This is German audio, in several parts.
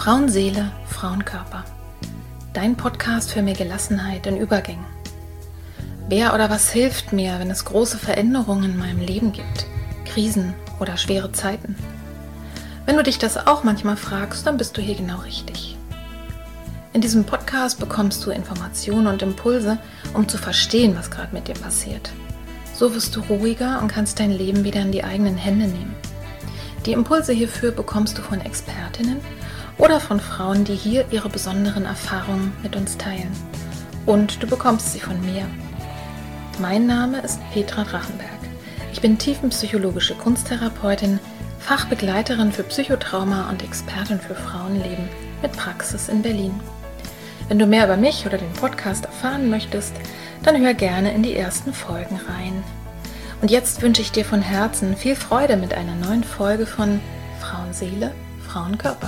Frauenseele, Frauenkörper. Dein Podcast für mehr Gelassenheit in Übergängen. Wer oder was hilft mir, wenn es große Veränderungen in meinem Leben gibt, Krisen oder schwere Zeiten? Wenn du dich das auch manchmal fragst, dann bist du hier genau richtig. In diesem Podcast bekommst du Informationen und Impulse, um zu verstehen, was gerade mit dir passiert. So wirst du ruhiger und kannst dein Leben wieder in die eigenen Hände nehmen. Die Impulse hierfür bekommst du von Expertinnen oder von Frauen, die hier ihre besonderen Erfahrungen mit uns teilen. Und du bekommst sie von mir. Mein Name ist Petra Drachenberg. Ich bin tiefenpsychologische Kunsttherapeutin, Fachbegleiterin für Psychotrauma und Expertin für Frauenleben mit Praxis in Berlin. Wenn du mehr über mich oder den Podcast erfahren möchtest, dann hör gerne in die ersten Folgen rein. Und jetzt wünsche ich dir von Herzen viel Freude mit einer neuen Folge von Frauenseele, Frauenkörper.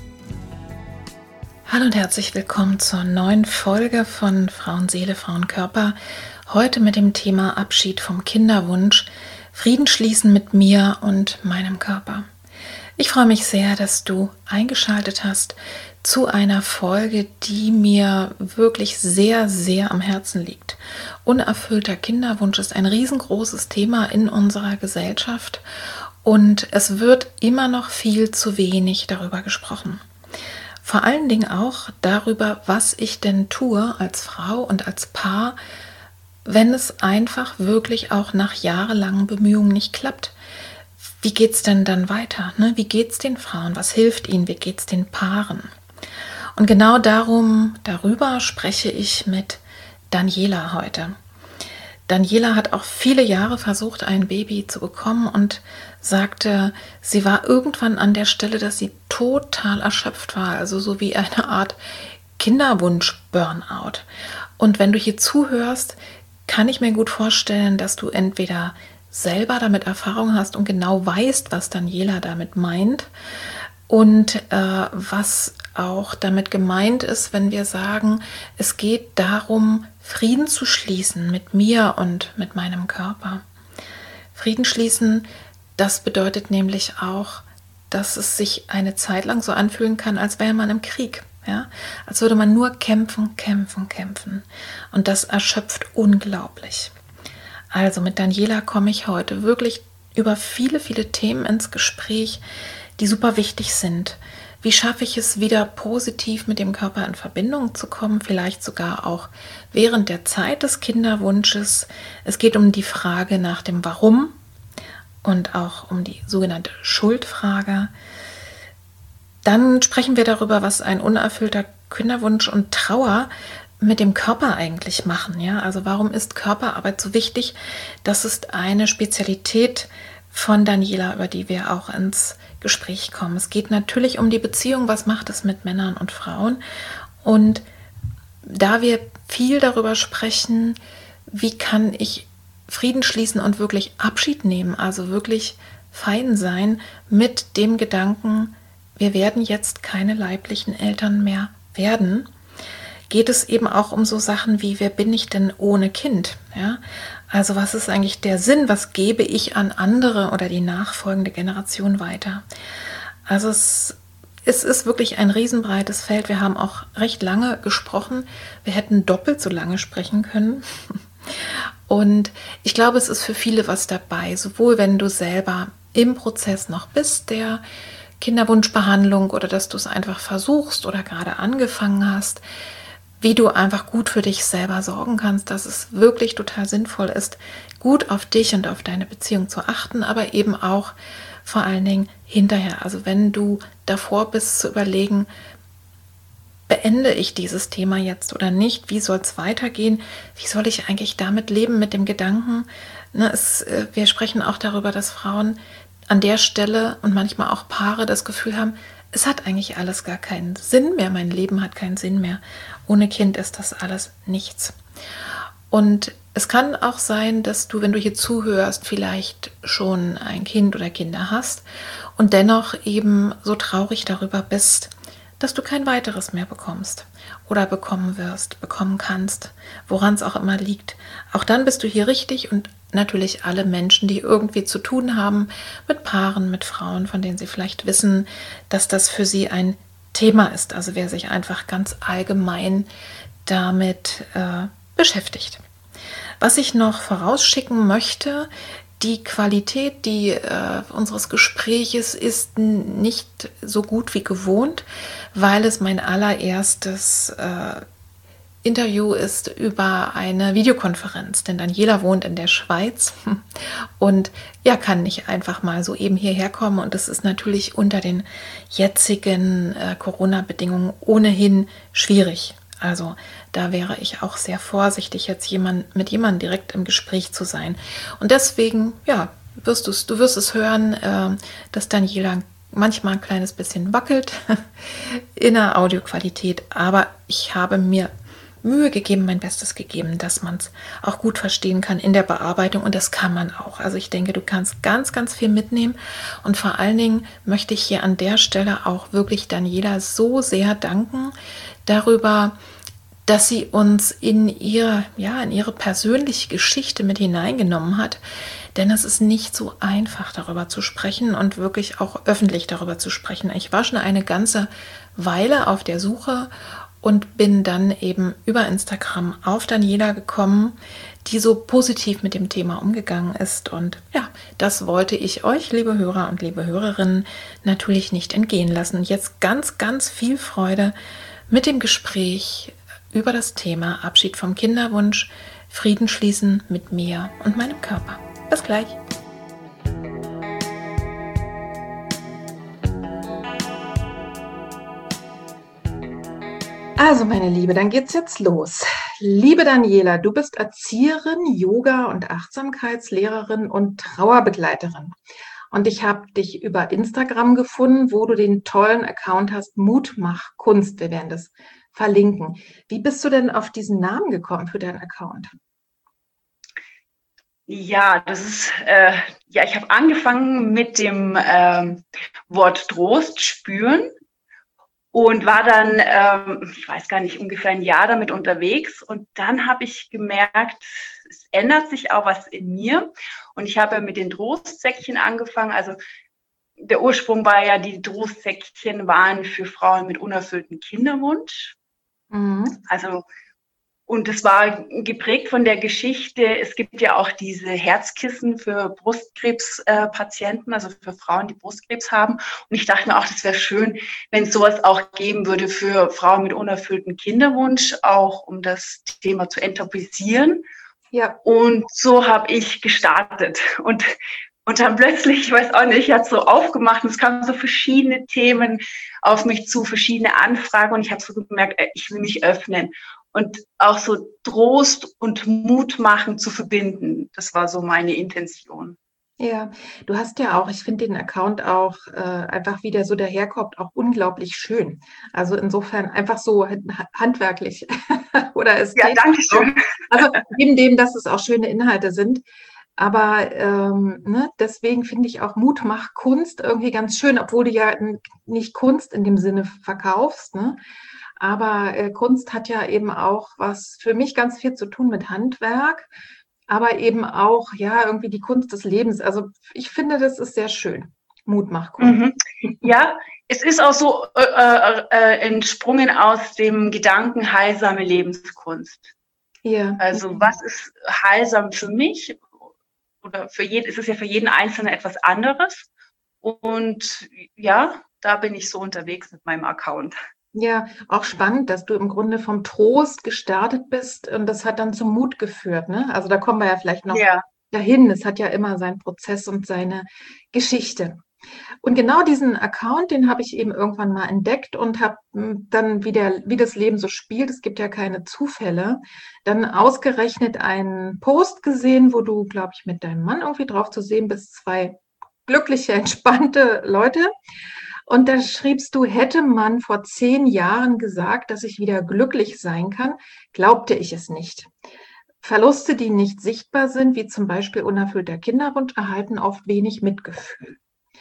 Hallo und herzlich willkommen zur neuen Folge von Frauenseele, Frauenkörper. Heute mit dem Thema Abschied vom Kinderwunsch, Frieden schließen mit mir und meinem Körper. Ich freue mich sehr, dass du eingeschaltet hast zu einer Folge, die mir wirklich sehr, sehr am Herzen liegt. Unerfüllter Kinderwunsch ist ein riesengroßes Thema in unserer Gesellschaft und es wird immer noch viel zu wenig darüber gesprochen. Vor allen Dingen auch darüber, was ich denn tue als Frau und als Paar, wenn es einfach wirklich auch nach jahrelangen Bemühungen nicht klappt. Wie geht es denn dann weiter? Wie geht es den Frauen? Was hilft ihnen? Wie geht es den Paaren? Und genau darüber spreche ich mit Daniela heute. Daniela hat auch viele Jahre versucht, ein Baby zu bekommen und sagte, sie war irgendwann an der Stelle, dass sie total erschöpft war, also so wie eine Art Kinderwunsch-Burnout. Und wenn du hier zuhörst, kann ich mir gut vorstellen, dass du entweder selber damit Erfahrung hast und genau weißt, was Daniela damit meint und was auch damit gemeint ist, wenn wir sagen, es geht darum, Frieden zu schließen mit mir und mit meinem Körper. Frieden schließen, das bedeutet nämlich auch, dass es sich eine Zeit lang so anfühlen kann, als wäre man im Krieg. Ja? Als würde man nur kämpfen. Und das erschöpft unglaublich. Also mit Daniela komme ich heute wirklich über viele, viele Themen ins Gespräch, die super wichtig sind. Wie schaffe ich es wieder positiv mit dem Körper in Verbindung zu kommen, vielleicht sogar auch während der Zeit des Kinderwunsches. Es geht um die Frage nach dem Warum und auch um die sogenannte Schuldfrage. Dann sprechen wir darüber, was ein unerfüllter Kinderwunsch und Trauer mit dem Körper eigentlich machen. Ja? Also warum ist Körperarbeit so wichtig? Das ist eine Spezialität von Daniela, über die wir auch ins Gespräch kommen. Es geht natürlich um die Beziehung, was macht es mit Männern und Frauen? Und da wir viel darüber sprechen, wie kann ich Frieden schließen und wirklich Abschied nehmen, also wirklich fein sein mit dem Gedanken, wir werden jetzt keine leiblichen Eltern mehr werden, geht es eben auch um so Sachen wie, wer bin ich denn ohne Kind? Ja? Also was ist eigentlich der Sinn? Was gebe ich an andere oder die nachfolgende Generation weiter? Also es ist wirklich ein riesenbreites Feld. Wir haben auch recht lange gesprochen. Wir hätten doppelt so lange sprechen können. Und ich glaube, es ist für viele was dabei, sowohl wenn du selber im Prozess noch bist, der Kinderwunschbehandlung oder dass du es einfach versuchst oder gerade angefangen hast, wie du einfach gut für dich selber sorgen kannst, dass es wirklich total sinnvoll ist, gut auf dich und auf deine Beziehung zu achten, aber eben auch vor allen Dingen hinterher. Also wenn du davor bist zu überlegen, beende ich dieses Thema jetzt oder nicht? Wie soll es weitergehen? Wie soll ich eigentlich damit leben mit dem Gedanken? Wir sprechen auch darüber, dass Frauen an der Stelle und manchmal auch Paare das Gefühl haben, es hat eigentlich alles gar keinen Sinn mehr, mein Leben hat keinen Sinn mehr. Ohne Kind ist das alles nichts. Und es kann auch sein, dass du, wenn du hier zuhörst, vielleicht schon ein Kind oder Kinder hast und dennoch eben so traurig darüber bist, dass du kein weiteres mehr bekommst oder bekommen wirst, bekommen kannst, woran es auch immer liegt. Auch dann bist du hier richtig und natürlich alle Menschen, die irgendwie zu tun haben mit Paaren, mit Frauen, von denen sie vielleicht wissen, dass das für sie ein Thema ist, also wer sich einfach ganz allgemein damit beschäftigt. Was ich noch vorausschicken möchte, die Qualität unseres Gespräches ist nicht so gut wie gewohnt, weil es mein allererstes Interview ist über eine Videokonferenz, denn Daniela wohnt in der Schweiz und ja, kann nicht einfach mal so eben hierher kommen, und das ist natürlich unter den jetzigen Corona-Bedingungen ohnehin schwierig. Also da wäre ich auch sehr vorsichtig, jetzt mit jemandem direkt im Gespräch zu sein. Und deswegen, ja, du wirst es hören, dass Daniela manchmal ein kleines bisschen wackelt in der Audioqualität, aber ich habe mir Mühe gegeben, mein Bestes gegeben, dass man es auch gut verstehen kann in der Bearbeitung, und das kann man auch. Also ich denke, du kannst ganz, ganz viel mitnehmen, und vor allen Dingen möchte ich hier an der Stelle auch wirklich Daniela so sehr danken darüber, dass sie uns in ihre persönliche Geschichte mit hineingenommen hat, denn es ist nicht so einfach, darüber zu sprechen und wirklich auch öffentlich darüber zu sprechen. Ich war schon eine ganze Weile auf der Suche und bin dann eben über Instagram auf Daniela gekommen, die so positiv mit dem Thema umgegangen ist. Und ja, das wollte ich euch, liebe Hörer und liebe Hörerinnen, natürlich nicht entgehen lassen. Und jetzt ganz, ganz viel Freude mit dem Gespräch über das Thema Abschied vom Kinderwunsch, Frieden schließen mit mir und meinem Körper. Bis gleich. Also meine Liebe, dann geht's jetzt los. Liebe Daniela, du bist Erzieherin, Yoga- und Achtsamkeitslehrerin und Trauerbegleiterin. Und ich habe dich über Instagram gefunden, wo du den tollen Account hast, Mut mach Kunst. Wir werden das verlinken. Wie bist du denn auf diesen Namen gekommen für deinen Account? Ja, ich habe angefangen mit dem Wort Trost spüren und war dann, ich weiß gar nicht, ungefähr ein Jahr damit unterwegs. Und dann habe ich gemerkt, es ändert sich auch was in mir. Und ich habe mit den Trostsäckchen angefangen. Also der Ursprung war ja, die Trostsäckchen waren für Frauen mit unerfülltem Kinderwunsch. Also, und es war geprägt von der Geschichte, es gibt ja auch diese Herzkissen für Brustkrebspatienten, also für Frauen, die Brustkrebs haben. Und ich dachte mir auch, das wäre schön, wenn es sowas auch geben würde für Frauen mit unerfülltem Kinderwunsch, auch um das Thema zu enttabuisieren. Ja. Und so habe ich gestartet. Und dann plötzlich, ich weiß auch nicht, ich hatte so aufgemacht und es kamen so verschiedene Themen auf mich zu, verschiedene Anfragen, und ich habe so gemerkt, ich will mich öffnen und auch so Trost und Mut machen zu verbinden. Das war so meine Intention. Ja, du hast ja auch, ich finde den Account auch einfach, wie der so daherkommt, auch unglaublich schön. Also insofern einfach so handwerklich. Oder es ja, danke schön. Also neben dem, dass es auch schöne Inhalte sind. Aber deswegen finde ich auch Mut macht Kunst irgendwie ganz schön, obwohl du ja nicht Kunst in dem Sinne verkaufst. Ne? Aber Kunst hat ja eben auch was für mich ganz viel zu tun mit Handwerk, aber eben auch, ja, irgendwie die Kunst des Lebens. Also ich finde, das ist sehr schön. Mut macht Kunst. Ja, es ist auch so entsprungen aus dem Gedanken heilsame Lebenskunst. Ja. Also was ist heilsam für mich? Oder ist es ja für jeden Einzelnen etwas anderes. Und ja, da bin ich so unterwegs mit meinem Account. Ja, auch spannend, dass du im Grunde vom Trost gestartet bist und das hat dann zum Mut geführt, ne? Also da kommen wir ja vielleicht noch dahin. Es hat ja immer seinen Prozess und seine Geschichte. Und genau diesen Account, den habe ich eben irgendwann mal entdeckt und habe dann, wie das Leben so spielt, es gibt ja keine Zufälle, dann ausgerechnet einen Post gesehen, wo du, glaube ich, mit deinem Mann irgendwie drauf zu sehen bist, 2 glückliche, entspannte Leute. Und da schriebst du, hätte man vor 10 Jahren gesagt, dass ich wieder glücklich sein kann, glaubte ich es nicht. Verluste, die nicht sichtbar sind, wie zum Beispiel unerfüllter Kinderwunsch, erhalten oft wenig Mitgefühl.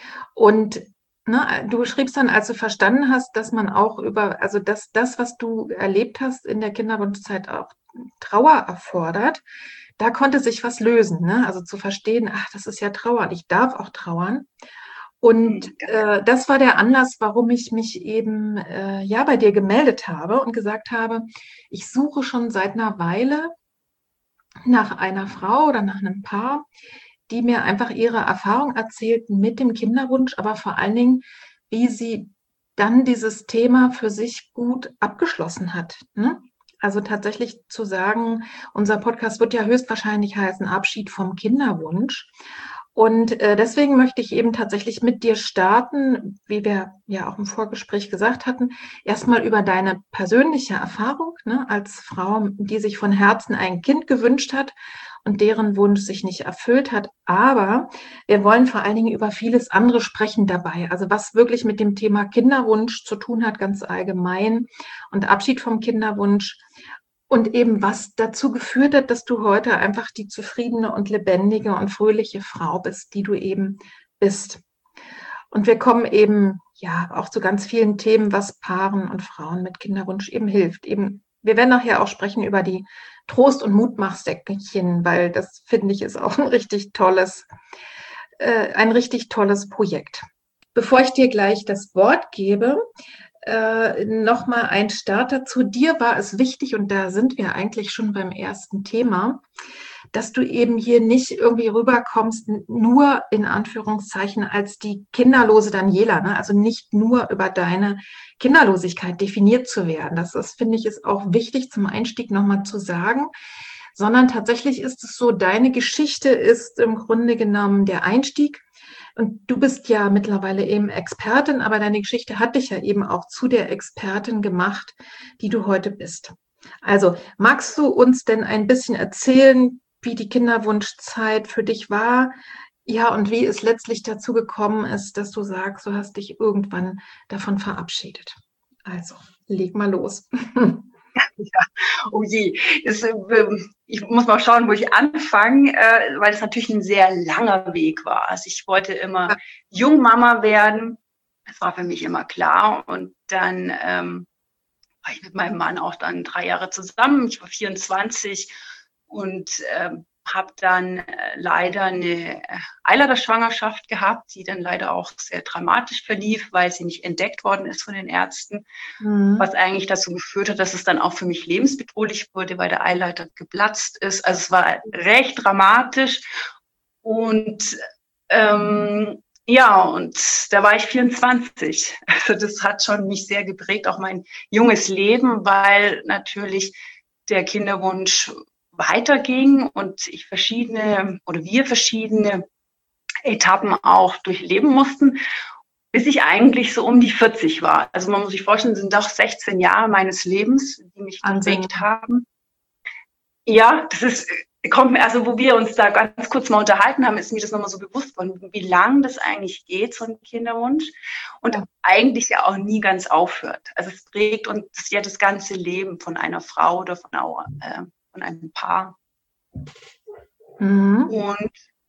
Und du schriebst dann, als du verstanden hast, dass man auch also das, was du erlebt hast in der Kinderwunschzeit, auch Trauer erfordert, da konnte sich was lösen. Ne? Also zu verstehen, ach, das ist ja Trauer und ich darf auch trauern. Und das war der Anlass, warum ich mich eben bei dir gemeldet habe und gesagt habe, ich suche schon seit einer Weile nach einer Frau oder nach einem Paar, die mir einfach ihre Erfahrung erzählten mit dem Kinderwunsch, aber vor allen Dingen, wie sie dann dieses Thema für sich gut abgeschlossen hat. Ne? Also tatsächlich zu sagen, unser Podcast wird ja höchstwahrscheinlich heißen Abschied vom Kinderwunsch. Und deswegen möchte ich eben tatsächlich mit dir starten, wie wir ja auch im Vorgespräch gesagt hatten, erstmal über deine persönliche Erfahrung, ne, als Frau, die sich von Herzen ein Kind gewünscht hat und deren Wunsch sich nicht erfüllt hat. Aber wir wollen vor allen Dingen über vieles andere sprechen dabei. Also was wirklich mit dem Thema Kinderwunsch zu tun hat, ganz allgemein, und Abschied vom Kinderwunsch. Und eben, was dazu geführt hat, dass du heute einfach die zufriedene und lebendige und fröhliche Frau bist, die du eben bist. Und wir kommen eben ja auch zu ganz vielen Themen, was Paaren und Frauen mit Kinderwunsch eben hilft. Eben, wir werden nachher auch sprechen über die Trost- und Mutmachsäckchen, weil das, finde ich, ist auch ein richtig tolles Projekt. Bevor ich dir gleich das Wort gebe, nochmal ein Starter. Zu dir war es wichtig, und da sind wir eigentlich schon beim ersten Thema, dass du eben hier nicht irgendwie rüberkommst, nur in Anführungszeichen als die kinderlose Daniela, ne? Also nicht nur über deine Kinderlosigkeit definiert zu werden. Das finde ich, ist auch wichtig zum Einstieg nochmal zu sagen, sondern tatsächlich ist es so, deine Geschichte ist im Grunde genommen der Einstieg. Und du bist ja mittlerweile eben Expertin, aber deine Geschichte hat dich ja eben auch zu der Expertin gemacht, die du heute bist. Also magst du uns denn ein bisschen erzählen, wie die Kinderwunschzeit für dich war? Ja, und wie es letztlich dazu gekommen ist, dass du sagst, du hast dich irgendwann davon verabschiedet. Also, leg mal los. Ja, oh je. Ich muss mal schauen, wo ich anfange, weil es natürlich ein sehr langer Weg war. Also ich wollte immer Jungmama werden. Das war für mich immer klar. Und dann war ich mit meinem Mann auch dann 3 Jahre zusammen. Ich war 24 und habe dann leider eine Eileiterschwangerschaft gehabt, die dann leider auch sehr dramatisch verlief, weil sie nicht entdeckt worden ist von den Ärzten, was eigentlich dazu geführt hat, dass es dann auch für mich lebensbedrohlich wurde, weil der Eileiter geplatzt ist. Also es war recht dramatisch und und da war ich 24. Also das hat schon mich sehr geprägt, auch mein junges Leben, weil natürlich der Kinderwunsch weiterging und wir verschiedene Etappen auch durchleben mussten, bis ich eigentlich so um die 40 war. Also man muss sich vorstellen, es sind doch 16 Jahre meines Lebens, die mich geprägt haben. Ja, kommt mir, also wo wir uns da ganz kurz mal unterhalten haben, ist mir das nochmal so bewusst worden, wie lang das eigentlich geht, so ein Kinderwunsch. Und eigentlich ja auch nie ganz aufhört. Also es prägt uns ja das ganze Leben von einer Frau oder von einem Paar. Und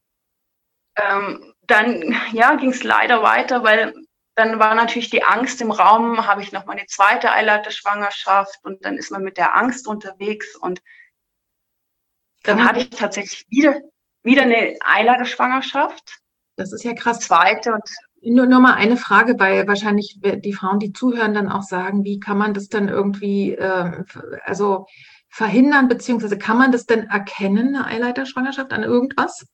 dann ging es leider weiter, weil dann war natürlich die Angst im Raum, habe ich noch mal eine zweite Eileiterschwangerschaft und dann ist man mit der Angst unterwegs und dann hatte ich tatsächlich wieder eine Eileiterschwangerschaft. Das ist ja krass. Zweite und nur mal eine Frage, weil wahrscheinlich die Frauen, die zuhören, dann auch sagen, wie kann man das dann irgendwie verhindern, beziehungsweise kann man das denn erkennen, eine Eileiterschwangerschaft, an irgendwas?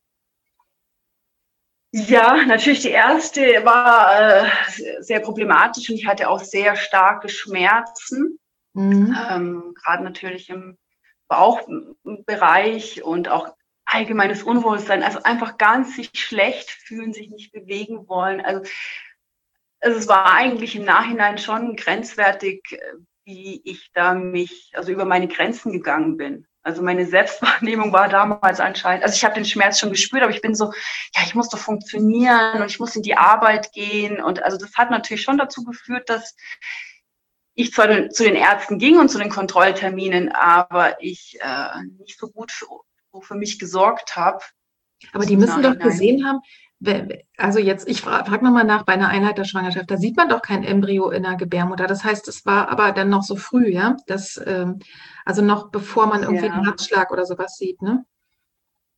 Ja, natürlich die erste war sehr problematisch und ich hatte auch sehr starke Schmerzen, gerade natürlich im Bauchbereich und auch allgemeines Unwohlsein, also einfach ganz sich schlecht fühlen, sich nicht bewegen wollen. Also es war eigentlich im Nachhinein schon grenzwertig, wie ich da über meine Grenzen gegangen bin. Also meine Selbstwahrnehmung war damals anscheinend, also ich habe den Schmerz schon gespürt, aber ich bin so, ja, ich muss doch funktionieren und ich muss in die Arbeit gehen. Und also das hat natürlich schon dazu geführt, dass ich zwar zu den Ärzten ging und zu den Kontrollterminen, aber ich nicht so gut für mich gesorgt habe. Aber die müssen doch gesehen haben, also jetzt, ich frage nochmal nach, bei einer Eileiterschwangerschaft, da sieht man doch kein Embryo in der Gebärmutter. Das heißt, es war aber dann noch so früh, ja? Also noch bevor man irgendwie einen Herzschlag oder sowas sieht, ne?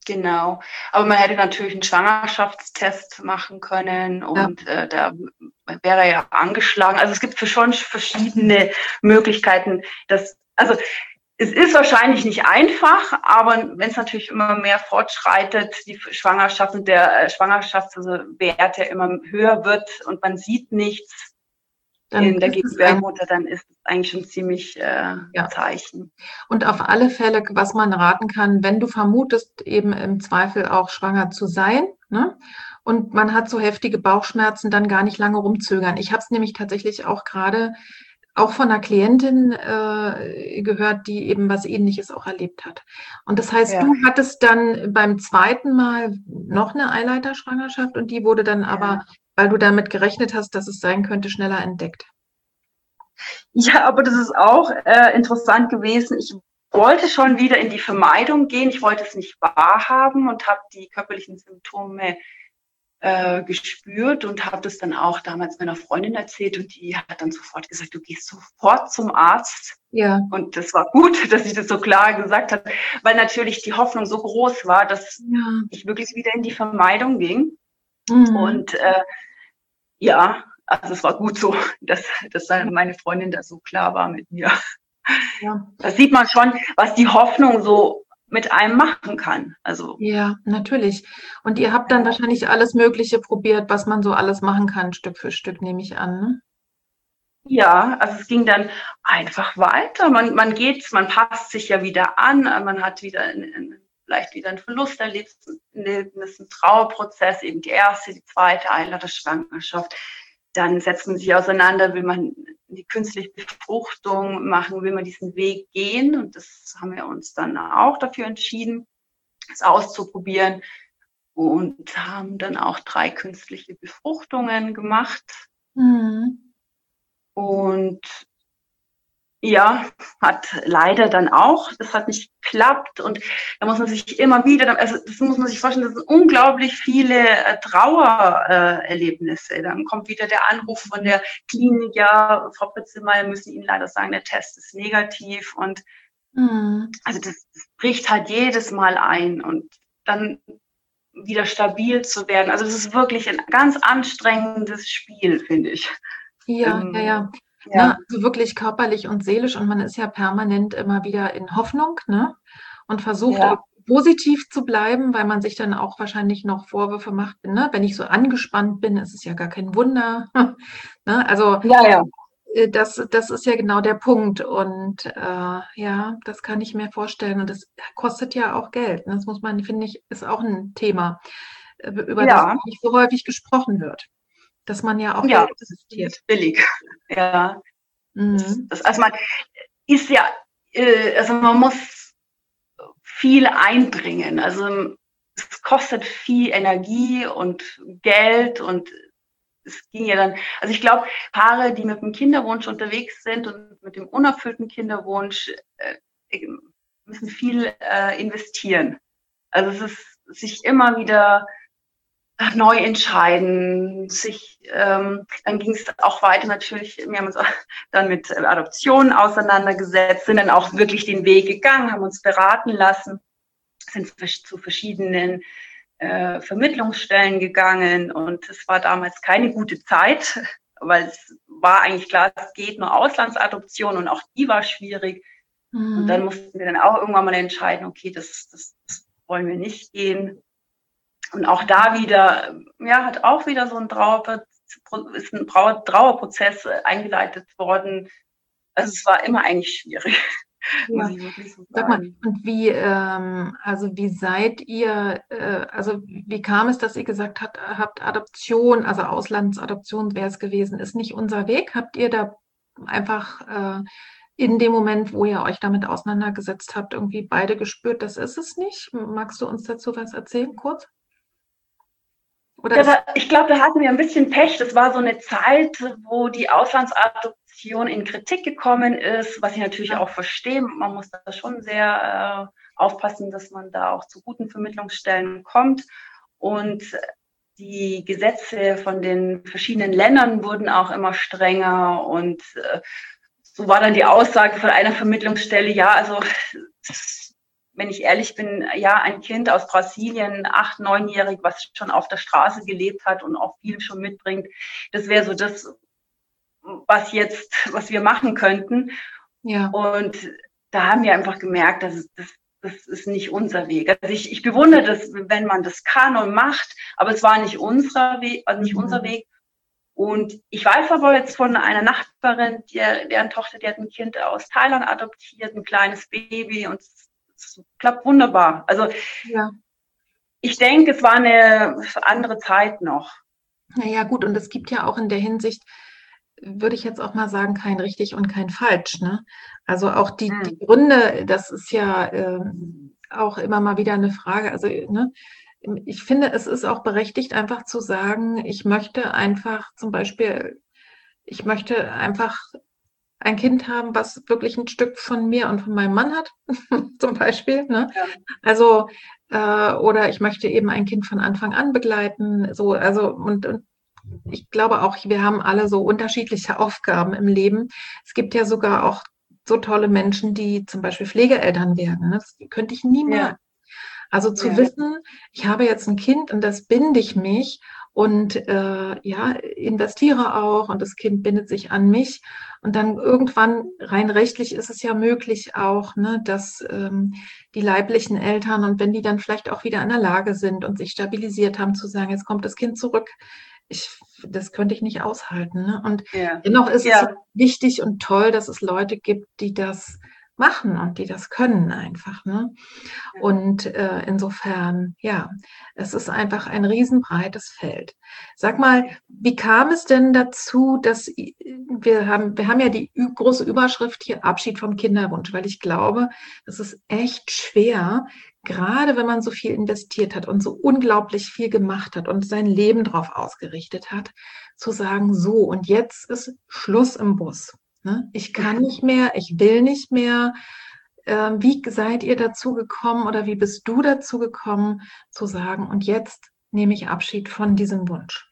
Genau. Aber man hätte natürlich einen Schwangerschaftstest machen können und da wäre ja angeschlagen. Also es gibt schon verschiedene Möglichkeiten. Also es ist wahrscheinlich nicht einfach, aber wenn es natürlich immer mehr fortschreitet, die Schwangerschaft und der Schwangerschaftswert ja immer höher wird und man sieht nichts Dann in der ist es Gebärmutter, dann ist es eigentlich schon ziemlich Zeichen. Und auf alle Fälle, was man raten kann, wenn du vermutest, eben im Zweifel auch schwanger zu sein, ne? Und man hat so heftige Bauchschmerzen, dann gar nicht lange rumzögern. Ich habe es nämlich tatsächlich auch gerade auch von einer Klientin gehört, die eben was Ähnliches auch erlebt hat. Und das heißt, du hattest dann beim zweiten Mal noch eine Eileiterschwangerschaft und die wurde dann aber, weil du damit gerechnet hast, dass es sein könnte, schneller entdeckt. Ja, aber das ist auch interessant gewesen. Ich wollte schon wieder in die Vermeidung gehen. Ich wollte es nicht wahrhaben und habe die körperlichen Symptome gespürt und habe das dann auch damals meiner Freundin erzählt und die hat dann sofort gesagt, du gehst sofort zum Arzt. Ja. Und das war gut, dass sie das so klar gesagt hat, weil natürlich die Hoffnung so groß war, dass ich wirklich wieder in die Vermeidung ging. Mhm. Und also es war gut so, dass meine Freundin da so klar war mit mir. Ja. Da sieht man schon, was die Hoffnung so mit einem machen kann. Also ja, natürlich. Und ihr habt dann wahrscheinlich alles Mögliche probiert, was man so alles machen kann, Stück für Stück, nehme ich an, ne? Ja, also es ging dann einfach weiter. Man passt sich ja wieder an, man hat wieder vielleicht wieder einen Verlusterlebnis, einen Trauerprozess, eben die erste, die zweite Eileiterschwangerschaft. Dann setzt man sich auseinander, will man die künstliche Befruchtung machen, will man diesen Weg gehen. Und das haben wir uns dann auch dafür entschieden, es auszuprobieren. Und haben dann auch 3 künstliche Befruchtungen gemacht. Mhm. Und ja, hat leider dann auch, das hat nicht geklappt und da muss man sich immer wieder, also das muss man sich vorstellen, das sind unglaublich viele Trauererlebnisse. Dann kommt wieder der Anruf von der Klinik, ja, Frau Pritzelmeier, müssen Ihnen leider sagen, der Test ist negativ und also das bricht halt jedes Mal ein und dann wieder stabil zu werden. Also das ist wirklich ein ganz anstrengendes Spiel, finde ich. Ja. Ja. Ne, also wirklich körperlich und seelisch und man ist ja permanent immer wieder in Hoffnung, ne? Und versucht positiv zu bleiben, weil man sich dann auch wahrscheinlich noch Vorwürfe macht, ne? Wenn ich so angespannt bin, ist es ja gar kein Wunder. Ne? Also das ist ja genau der Punkt und das kann ich mir vorstellen und das kostet ja auch Geld. Das muss man, finde ich, ist auch ein Thema, über das nicht so häufig gesprochen wird. Dass man ja auch Geld investiert. Ist billig. Ja. Mhm. Also man ist ja, also man muss viel einbringen. Also es kostet viel Energie und Geld und es ging ja dann, also ich glaube, Paare, die mit dem Kinderwunsch unterwegs sind und mit dem unerfüllten Kinderwunsch, müssen viel investieren. Also es ist sich immer wieder neu entscheiden, dann ging es auch weiter natürlich, wir haben uns dann mit Adoptionen auseinandergesetzt, sind dann auch wirklich den Weg gegangen, haben uns beraten lassen, sind zu verschiedenen Vermittlungsstellen gegangen und es war damals keine gute Zeit, weil es war eigentlich klar, es geht nur Auslandsadoption und auch die war schwierig. Mhm. Und dann mussten wir dann auch irgendwann mal entscheiden, okay, das wollen wir nicht gehen. Und auch da wieder, hat auch wieder so ein Trauerprozess eingeleitet worden. Also es war immer eigentlich schwierig. Ja. Muss ich wirklich so sagen. Sag mal, und wie seid ihr, wie kam es, dass ihr gesagt habt, Adoption, also Auslandsadoption wäre es gewesen, ist nicht unser Weg? Habt ihr da einfach in dem Moment, wo ihr euch damit auseinandergesetzt habt, irgendwie beide gespürt, das ist es nicht? Magst du uns dazu was erzählen, kurz? Ich glaube, da hatten wir ein bisschen Pech. Das war so eine Zeit, wo die Auslandsadoption in Kritik gekommen ist, was ich natürlich auch verstehe. Man muss da schon sehr aufpassen, dass man da auch zu guten Vermittlungsstellen kommt. Und die Gesetze von den verschiedenen Ländern wurden auch immer strenger. Und so war dann die Aussage von einer Vermittlungsstelle, ja, also wenn ich ehrlich bin, ja, ein Kind aus Brasilien, 8-, 9-jährig, was schon auf der Straße gelebt hat und auch viel schon mitbringt. Das wäre so das, was wir machen könnten. Ja. Und da haben wir einfach gemerkt, das ist nicht unser Weg. Also ich bewundere das, wenn man das kann und macht, aber es war nicht unser Weg, unser Weg. Und ich weiß aber jetzt von einer Nachbarin, deren Tochter, die hat ein Kind aus Thailand adoptiert, ein kleines Baby, und es klappt wunderbar. Also Ja. ich denke, es war eine andere Zeit noch. Naja, gut, und es gibt ja auch in der Hinsicht, würde ich jetzt auch mal sagen, kein richtig und kein falsch, ne? Also auch die Gründe, das ist ja auch immer mal wieder eine Frage. Also, ne, ich finde, es ist auch berechtigt, einfach zu sagen, ich möchte einfach ein Kind haben, was wirklich ein Stück von mir und von meinem Mann hat, zum Beispiel, ne? Ja. Also, oder ich möchte eben ein Kind von Anfang an begleiten, so, also, und ich glaube auch, wir haben alle so unterschiedliche Aufgaben im Leben. Es gibt ja sogar auch so tolle Menschen, die zum Beispiel Pflegeeltern werden, ne? Das könnte ich niemals. Ja. Also zu wissen, ich habe jetzt ein Kind und das binde ich mich und ja, investiere auch und das Kind bindet sich an mich. Und dann irgendwann, rein rechtlich ist es ja möglich auch, ne, dass die leiblichen Eltern, und wenn die dann vielleicht auch wieder in der Lage sind und sich stabilisiert haben, zu sagen, jetzt kommt das Kind zurück. Das könnte ich nicht aushalten. Ne? Und dennoch ist es wichtig und toll, dass es Leute gibt, die das machen und die das können einfach. Ne? Und insofern, ja, es ist einfach ein riesenbreites Feld. Sag mal, wie kam es denn dazu, dass wir haben ja die große Überschrift hier Abschied vom Kinderwunsch, weil ich glaube, das ist echt schwer, gerade wenn man so viel investiert hat und so unglaublich viel gemacht hat und sein Leben drauf ausgerichtet hat, zu sagen, so, und jetzt ist Schluss im Bus. Ne? Ich kann nicht mehr, ich will nicht mehr. Wie seid ihr dazu gekommen oder wie bist du dazu gekommen, zu sagen, und jetzt nehme ich Abschied von diesem Wunsch?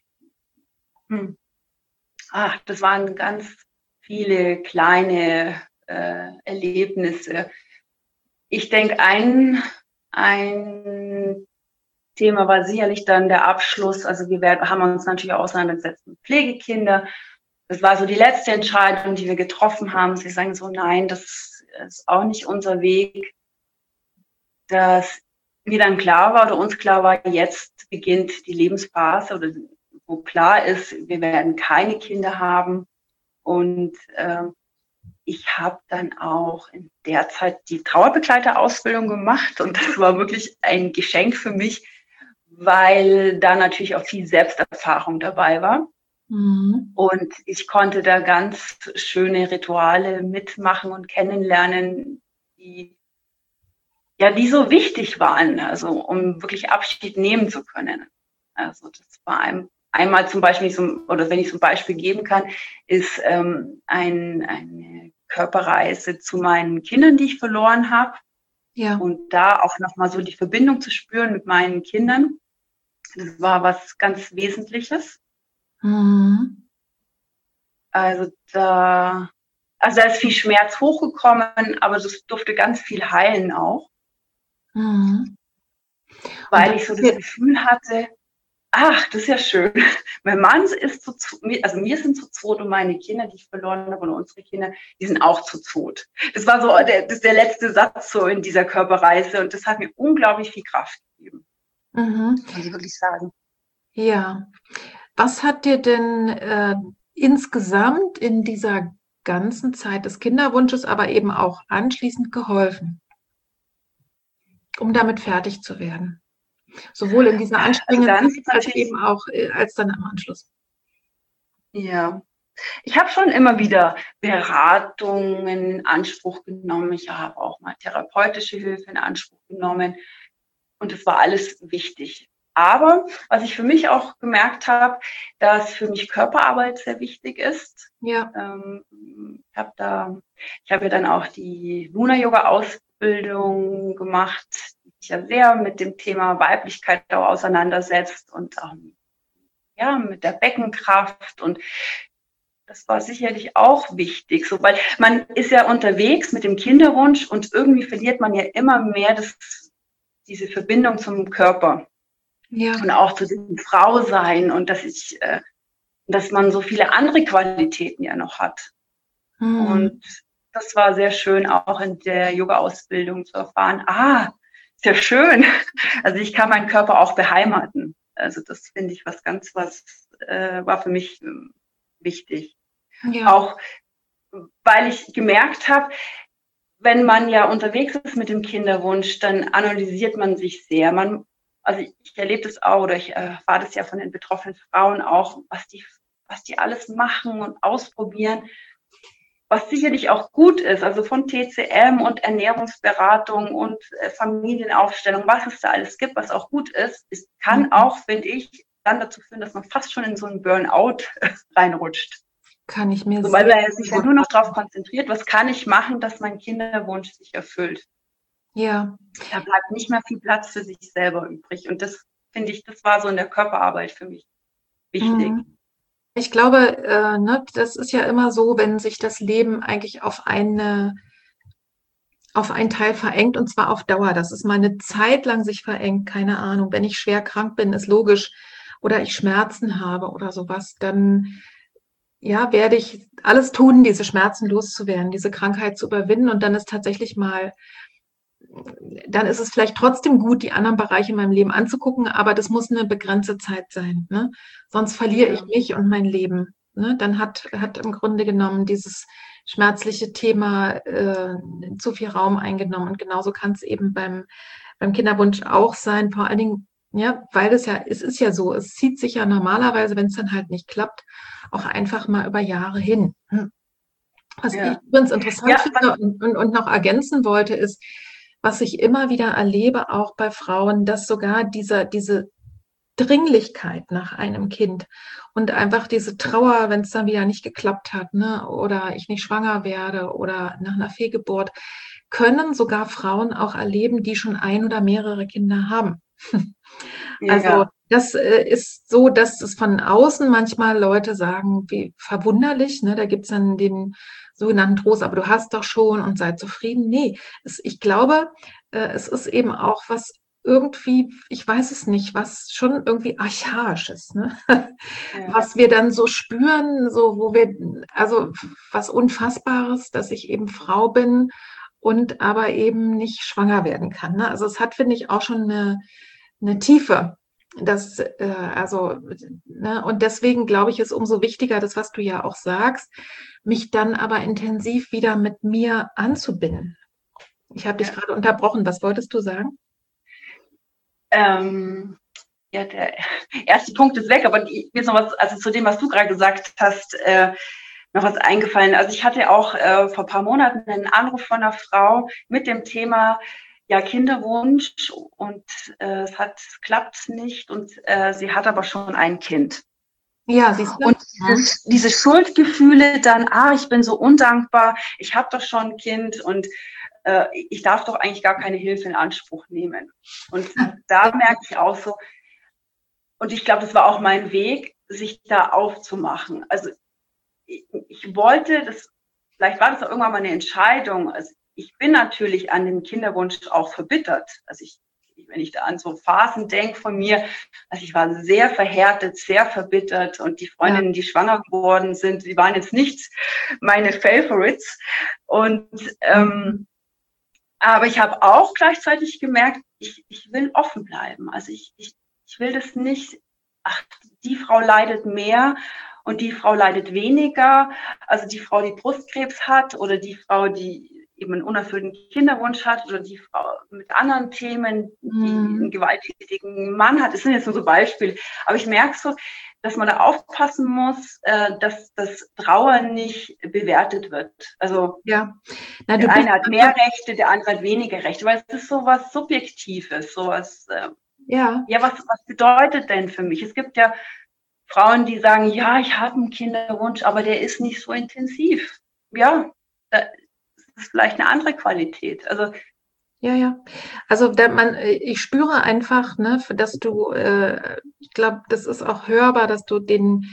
Ach, das waren ganz viele kleine Erlebnisse. Ich denke, ein Thema war sicherlich dann der Abschluss. Also wir haben uns natürlich auch auseinandergesetzt mit Pflegekinder. Das war so die letzte Entscheidung, die wir getroffen haben. Sie sagen so, nein, das ist auch nicht unser Weg. Dass mir dann klar war oder uns klar war, jetzt beginnt die Lebensphase, oder wo klar ist, wir werden keine Kinder haben. Und ich habe dann auch in der Zeit die Trauerbegleiterausbildung gemacht, und das war wirklich ein Geschenk für mich, weil da natürlich auch viel Selbsterfahrung dabei war. Und ich konnte da ganz schöne Rituale mitmachen und kennenlernen, die so wichtig waren, also um wirklich Abschied nehmen zu können. Also das war einmal zum Beispiel, oder wenn ich so ein Beispiel geben kann, ist eine Körperreise zu meinen Kindern, die ich verloren habe. Ja. Und da auch nochmal so die Verbindung zu spüren mit meinen Kindern. Das war was ganz Wesentliches. Also da ist viel Schmerz hochgekommen, aber das durfte ganz viel heilen auch. Weil ich so das Gefühl hatte, ach, das ist ja schön. Mein Mann ist wir sind zu zweit, und meine Kinder, die ich verloren habe, und unsere Kinder, die sind auch zu zweit. Das war so das ist der letzte Satz so in dieser Körperreise, und das hat mir unglaublich viel Kraft gegeben. Muss ich wirklich sagen. Ja. Was hat dir denn insgesamt in dieser ganzen Zeit des Kinderwunsches, aber eben auch anschließend geholfen, um damit fertig zu werden? Sowohl in dieser anstrengenden Zeit als eben auch als dann am Anschluss. Ja, ich habe schon immer wieder Beratungen in Anspruch genommen. Ich habe auch mal therapeutische Hilfe in Anspruch genommen, und das war alles wichtig. Aber was ich für mich auch gemerkt habe, dass für mich Körperarbeit sehr wichtig ist. Ja. Ich habe ja dann auch die Luna-Yoga-Ausbildung gemacht, die sich ja sehr mit dem Thema Weiblichkeit auch auseinandersetzt und auch mit der Beckenkraft. Und das war sicherlich auch wichtig, so, weil man ist ja unterwegs mit dem Kinderwunsch und irgendwie verliert man ja immer mehr diese Verbindung zum Körper. Ja. Und auch zu diesem Frausein und dass man so viele andere Qualitäten ja noch hat. Und das war sehr schön, auch in der Yoga-Ausbildung zu erfahren, ist ja schön. Also ich kann meinen Körper auch beheimaten. Also das finde ich war für mich wichtig. Ja. Auch weil ich gemerkt habe, wenn man ja unterwegs ist mit dem Kinderwunsch, dann analysiert man sich sehr. Also ich erlebe das auch, oder ich erfahre das ja von den betroffenen Frauen auch, was die alles machen und ausprobieren, was sicherlich auch gut ist, also von TCM und Ernährungsberatung und Familienaufstellung, was es da alles gibt, was auch gut ist, kann auch, finde ich, dann dazu führen, dass man fast schon in so einen Burnout reinrutscht. Kann ich mir weil man sich ja nur noch darauf konzentriert, was kann ich machen, dass mein Kinderwunsch sich erfüllt. Ja. Da bleibt nicht mehr viel Platz für sich selber übrig. Und das, finde ich, das war so in der Körperarbeit für mich wichtig. Ich glaube, das ist ja immer so, wenn sich das Leben eigentlich auf einen Teil verengt, und zwar auf Dauer, dass es mal eine Zeit lang sich verengt, keine Ahnung. Wenn ich schwer krank bin, ist logisch, oder ich Schmerzen habe oder sowas, dann werde ich alles tun, diese Schmerzen loszuwerden, diese Krankheit zu überwinden, und dann ist es vielleicht trotzdem gut, die anderen Bereiche in meinem Leben anzugucken, aber das muss eine begrenzte Zeit sein, ne? Sonst verliere ich mich und mein Leben. Ne? Dann hat im Grunde genommen dieses schmerzliche Thema zu viel Raum eingenommen, und genauso kann es eben beim Kinderwunsch auch sein, vor allen Dingen, weil es ist ja so, es zieht sich ja normalerweise, wenn es dann halt nicht klappt, auch einfach mal über Jahre hin. Was ich übrigens interessant finde und noch ergänzen wollte, ist, was ich immer wieder erlebe, auch bei Frauen, dass sogar diese Dringlichkeit nach einem Kind und einfach diese Trauer, wenn es dann wieder nicht geklappt hat, ne, oder ich nicht schwanger werde oder nach einer Fehlgeburt, können sogar Frauen auch erleben, die schon ein oder mehrere Kinder haben. Also das ist so, dass es von außen manchmal Leute sagen, wie verwunderlich, ne? Da gibt es dann den sogenannten Trost, aber du hast doch schon und sei zufrieden. Nee, ich glaube, es ist eben auch was irgendwie, ich weiß es nicht, was schon irgendwie Archaisches, ne? Was wir dann so spüren, so also was Unfassbares, dass ich eben Frau bin und aber eben nicht schwanger werden kann, ne? Also es hat, finde ich, auch schon eine Tiefe. Und deswegen glaube ich, ist umso wichtiger, das, was du ja auch sagst, mich dann aber intensiv wieder mit mir anzubinden. Ich habe dich gerade unterbrochen. Was wolltest du sagen? Der erste Punkt ist weg, aber mir ist noch was, also zu dem, was du gerade gesagt hast, noch was eingefallen. Also ich hatte auch vor ein paar Monaten einen Anruf von einer Frau mit dem Thema Kinderwunsch, und es klappt nicht, und sie hat aber schon ein Kind. Ja, siehst du? Und diese Schuldgefühle dann, ich bin so undankbar, ich habe doch schon ein Kind und ich darf doch eigentlich gar keine Hilfe in Anspruch nehmen. Und da merke ich auch so, und ich glaube, das war auch mein Weg, sich da aufzumachen. Also ich wollte das, vielleicht war das auch irgendwann mal eine Entscheidung. Also ich bin natürlich an den Kinderwunsch auch verbittert. Also wenn ich da an so Phasen denke von mir, also ich war sehr verhärtet, sehr verbittert, und die Freundinnen, die schwanger geworden sind, die waren jetzt nicht meine Favorites. Und aber ich habe auch gleichzeitig gemerkt, ich will offen bleiben. Also ich will das nicht, die Frau leidet mehr und die Frau leidet weniger. Also die Frau, die Brustkrebs hat, oder die Frau, die eben einen unerfüllten Kinderwunsch hat, oder die Frau mit anderen Themen, die einen gewalttätigen Mann hat. Das sind jetzt nur so Beispiele. Aber ich merke so, dass man da aufpassen muss, dass das Trauern nicht bewertet wird. Also der eine hat mehr Rechte, der andere hat weniger Rechte, weil es ist so was Subjektives, sowas. Was bedeutet denn für mich? Es gibt ja Frauen, die sagen, ich habe einen Kinderwunsch, aber der ist nicht so intensiv. Ja, das ist vielleicht eine andere Qualität. Also Also ich spüre einfach, ne, dass du, ich glaube, das ist auch hörbar, dass du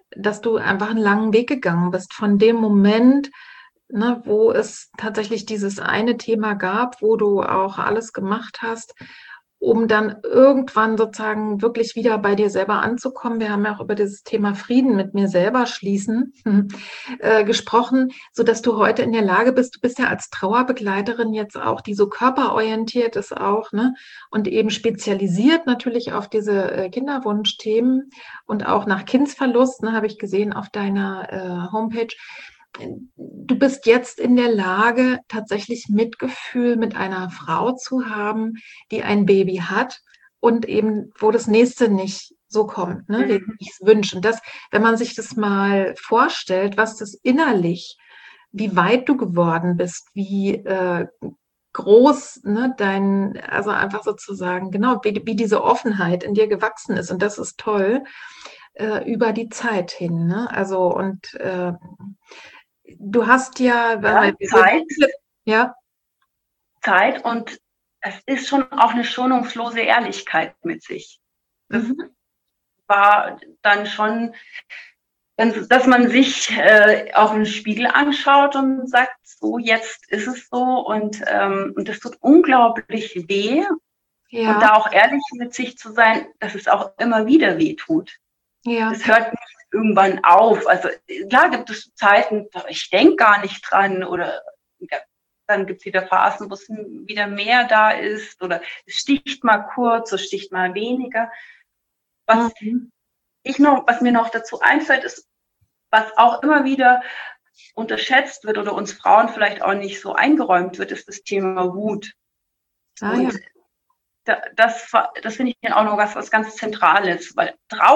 dass du einfach einen langen Weg gegangen bist von dem Moment, ne, wo es tatsächlich dieses eine Thema gab, wo du auch alles gemacht hast, um dann irgendwann sozusagen wirklich wieder bei dir selber anzukommen. Wir haben ja auch über dieses Thema Frieden mit mir selber schließen gesprochen, so dass du heute in der Lage bist. Du bist ja als Trauerbegleiterin jetzt auch, die so körperorientiert ist auch, ne, und eben spezialisiert natürlich auf diese Kinderwunschthemen und auch nach Kindsverlust, ne, habe ich gesehen auf deiner Homepage. Du bist jetzt in der Lage, tatsächlich Mitgefühl mit einer Frau zu haben, die ein Baby hat und eben, wo das nächste nicht so kommt, ne, wie ich es wünsche. Und das, wenn man sich das mal vorstellt, was das innerlich, wie weit du geworden bist, wie groß, ne, also einfach sozusagen, genau, wie diese Offenheit in dir gewachsen ist. Und das ist toll, über die Zeit hin, ne? Also, und du hast ja, ja, Zeit und es ist schon auch eine schonungslose Ehrlichkeit mit sich. Das war dann schon, dass man sich auch im Spiegel anschaut und sagt, so jetzt ist es so und das tut unglaublich weh. Ja. Und da auch ehrlich mit sich zu sein, dass es auch immer wieder weh tut. Ja. Es hört nicht irgendwann auf. Also klar gibt es Zeiten, ich denke gar nicht dran oder ja, dann gibt es wieder Phasen, wo es wieder mehr da ist oder es sticht mal kurz, es sticht mal weniger. Was mir noch dazu einfällt, ist, was auch immer wieder unterschätzt wird oder uns Frauen vielleicht auch nicht so eingeräumt wird, ist das Thema Wut. Und das finde ich auch noch was ganz Zentrales, weil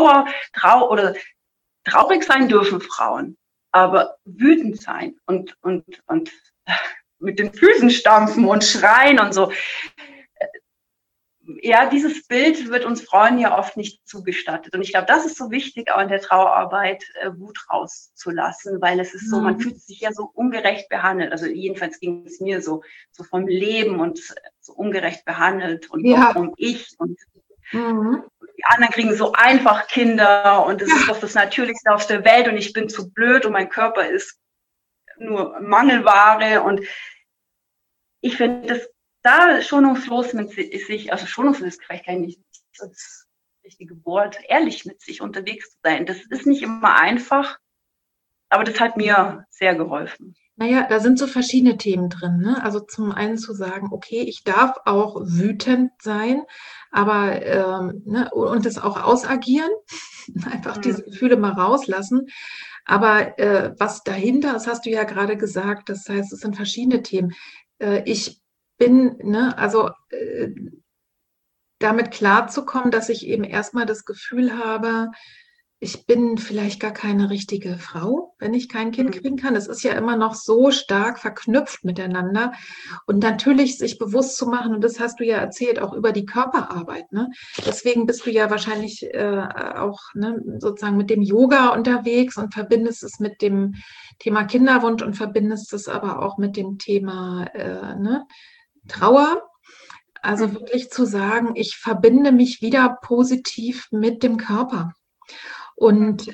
traurig sein dürfen Frauen, aber wütend sein und mit den Füßen stampfen und schreien und so. Ja, dieses Bild wird uns Frauen ja oft nicht zugestattet. Und ich glaube, das ist so wichtig, auch in der Trauerarbeit Wut rauszulassen, weil es ist so, man fühlt sich ja so ungerecht behandelt. Also jedenfalls ging es mir so vom Leben und so ungerecht behandelt und warum ich und die anderen kriegen so einfach Kinder und es ist doch das Natürlichste auf der Welt und ich bin zu blöd und mein Körper ist nur Mangelware. Und ich finde das da schonungslos mit sich, also schonungslos ist vielleicht gar nicht das richtige Wort, ehrlich mit sich unterwegs zu sein. Das ist nicht immer einfach, aber das hat mir sehr geholfen. Naja, da sind so verschiedene Themen drin, ne? Also zum einen zu sagen, okay, ich darf auch wütend sein, aber ne, und das auch ausagieren, einfach diese Gefühle mal rauslassen. Aber was dahinter ist, hast du ja gerade gesagt, das heißt, es sind verschiedene Themen. Ich bin, ne, also damit klarzukommen, dass ich eben erstmal das Gefühl habe, ich bin vielleicht gar keine richtige Frau, wenn ich kein Kind kriegen kann. Es ist ja immer noch so stark verknüpft miteinander. Und natürlich sich bewusst zu machen, und das hast du ja erzählt, auch über die Körperarbeit. Ne? Deswegen bist du ja wahrscheinlich auch ne, sozusagen mit dem Yoga unterwegs und verbindest es mit dem Thema Kinderwunsch und verbindest es aber auch mit dem Thema ne, Trauer. Also wirklich zu sagen, ich verbinde mich wieder positiv mit dem Körper. Und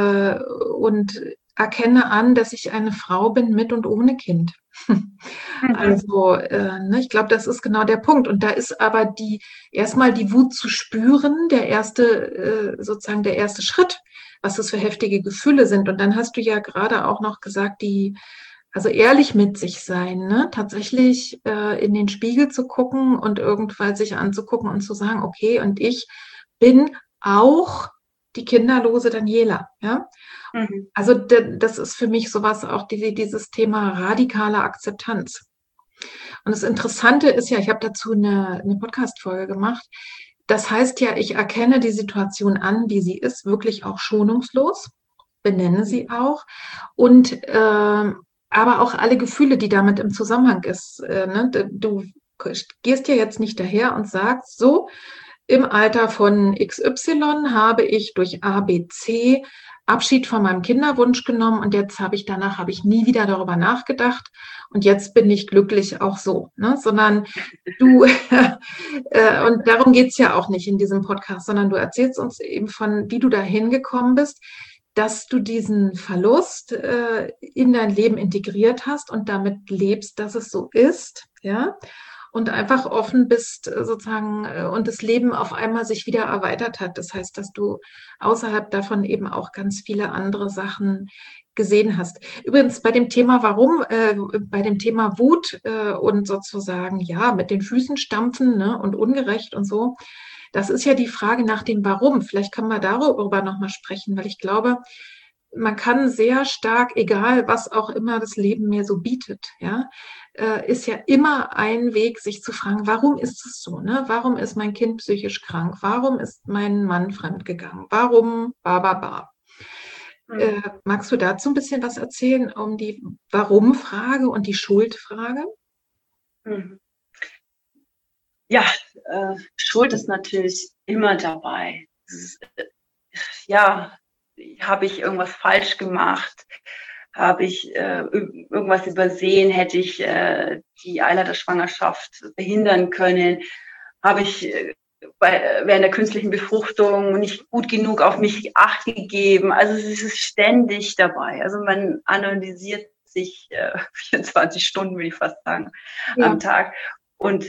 erkenne an, dass ich eine Frau bin mit und ohne Kind. Also, ne, ich glaube, das ist genau der Punkt. Und da ist aber erstmal die Wut zu spüren, sozusagen der erste Schritt, was das für heftige Gefühle sind. Und dann hast du ja gerade auch noch gesagt, also ehrlich mit sich sein, ne? Tatsächlich in den Spiegel zu gucken und irgendwann sich anzugucken und zu sagen, okay, und ich bin auch die kinderlose Daniela, ja. Also das ist für mich sowas auch dieses Thema radikale Akzeptanz. Und das Interessante ist ja, ich habe dazu eine Podcast-Folge gemacht. Das heißt ja, ich erkenne die Situation an, wie sie ist, wirklich auch schonungslos, benenne sie auch und aber auch alle Gefühle, die damit im Zusammenhang ist. Ne? Du gehst ja jetzt nicht daher und sagst so, im Alter von XY habe ich durch ABC Abschied von meinem Kinderwunsch genommen und danach habe ich nie wieder darüber nachgedacht und jetzt bin ich glücklich auch so, ne? Sondern du, und darum geht es ja auch nicht in diesem Podcast, sondern du erzählst uns eben von, wie du da hingekommen bist, dass du diesen Verlust in dein Leben integriert hast und damit lebst, dass es so ist, ja, und einfach offen bist sozusagen und das Leben auf einmal sich wieder erweitert hat. Das heißt, dass du außerhalb davon eben auch ganz viele andere Sachen gesehen hast. Übrigens bei dem Thema Warum, bei dem Thema Wut und sozusagen ja mit den Füßen stampfen, ne, und ungerecht und so. Das ist ja die Frage nach dem Warum. Vielleicht können wir darüber nochmal sprechen, weil ich glaube, man kann sehr stark, egal was auch immer das Leben mir so bietet, ja, ist ja immer ein Weg, sich zu fragen, warum ist es so, ne? Warum ist mein Kind psychisch krank? Warum ist mein Mann fremdgegangen? Warum, magst du dazu ein bisschen was erzählen um die Warum-Frage und die Schuldfrage? Mhm. Ja, Schuld ist natürlich immer dabei. Ja, habe ich irgendwas falsch gemacht? Habe ich irgendwas übersehen? Hätte ich die Eileiterschwangerschaft behindern können? Habe ich während der künstlichen Befruchtung nicht gut genug auf mich Acht gegeben? Also es ist ständig dabei. Also man analysiert sich 24 Stunden, würde ich fast sagen, am Tag. Und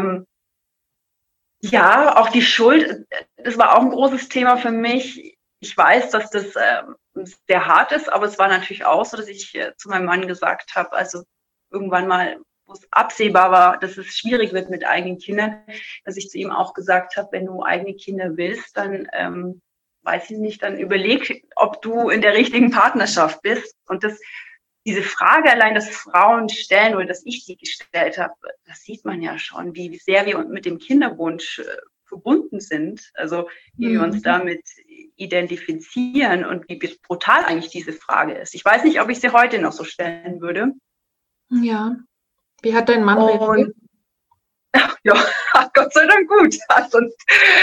ja, auch die Schuld, das war auch ein großes Thema für mich. Ich weiß, dass das sehr hart ist, aber es war natürlich auch so, dass ich zu meinem Mann gesagt habe, also irgendwann mal, wo es absehbar war, dass es schwierig wird mit eigenen Kindern, dass ich zu ihm auch gesagt habe, wenn du eigene Kinder willst, dann weiß ich nicht, dann überleg, ob du in der richtigen Partnerschaft bist. Und diese Frage allein, dass Frauen stellen oder dass ich die gestellt habe, das sieht man ja schon, wie sehr wir mit dem Kinderwunsch verbunden sind. Also wie wir uns damit identifizieren und wie brutal eigentlich diese Frage ist. Ich weiß nicht, ob ich sie heute noch so stellen würde. Ja. Wie hat dein Mann reagiert? Ja, Gott sei Dank gut. Sonst,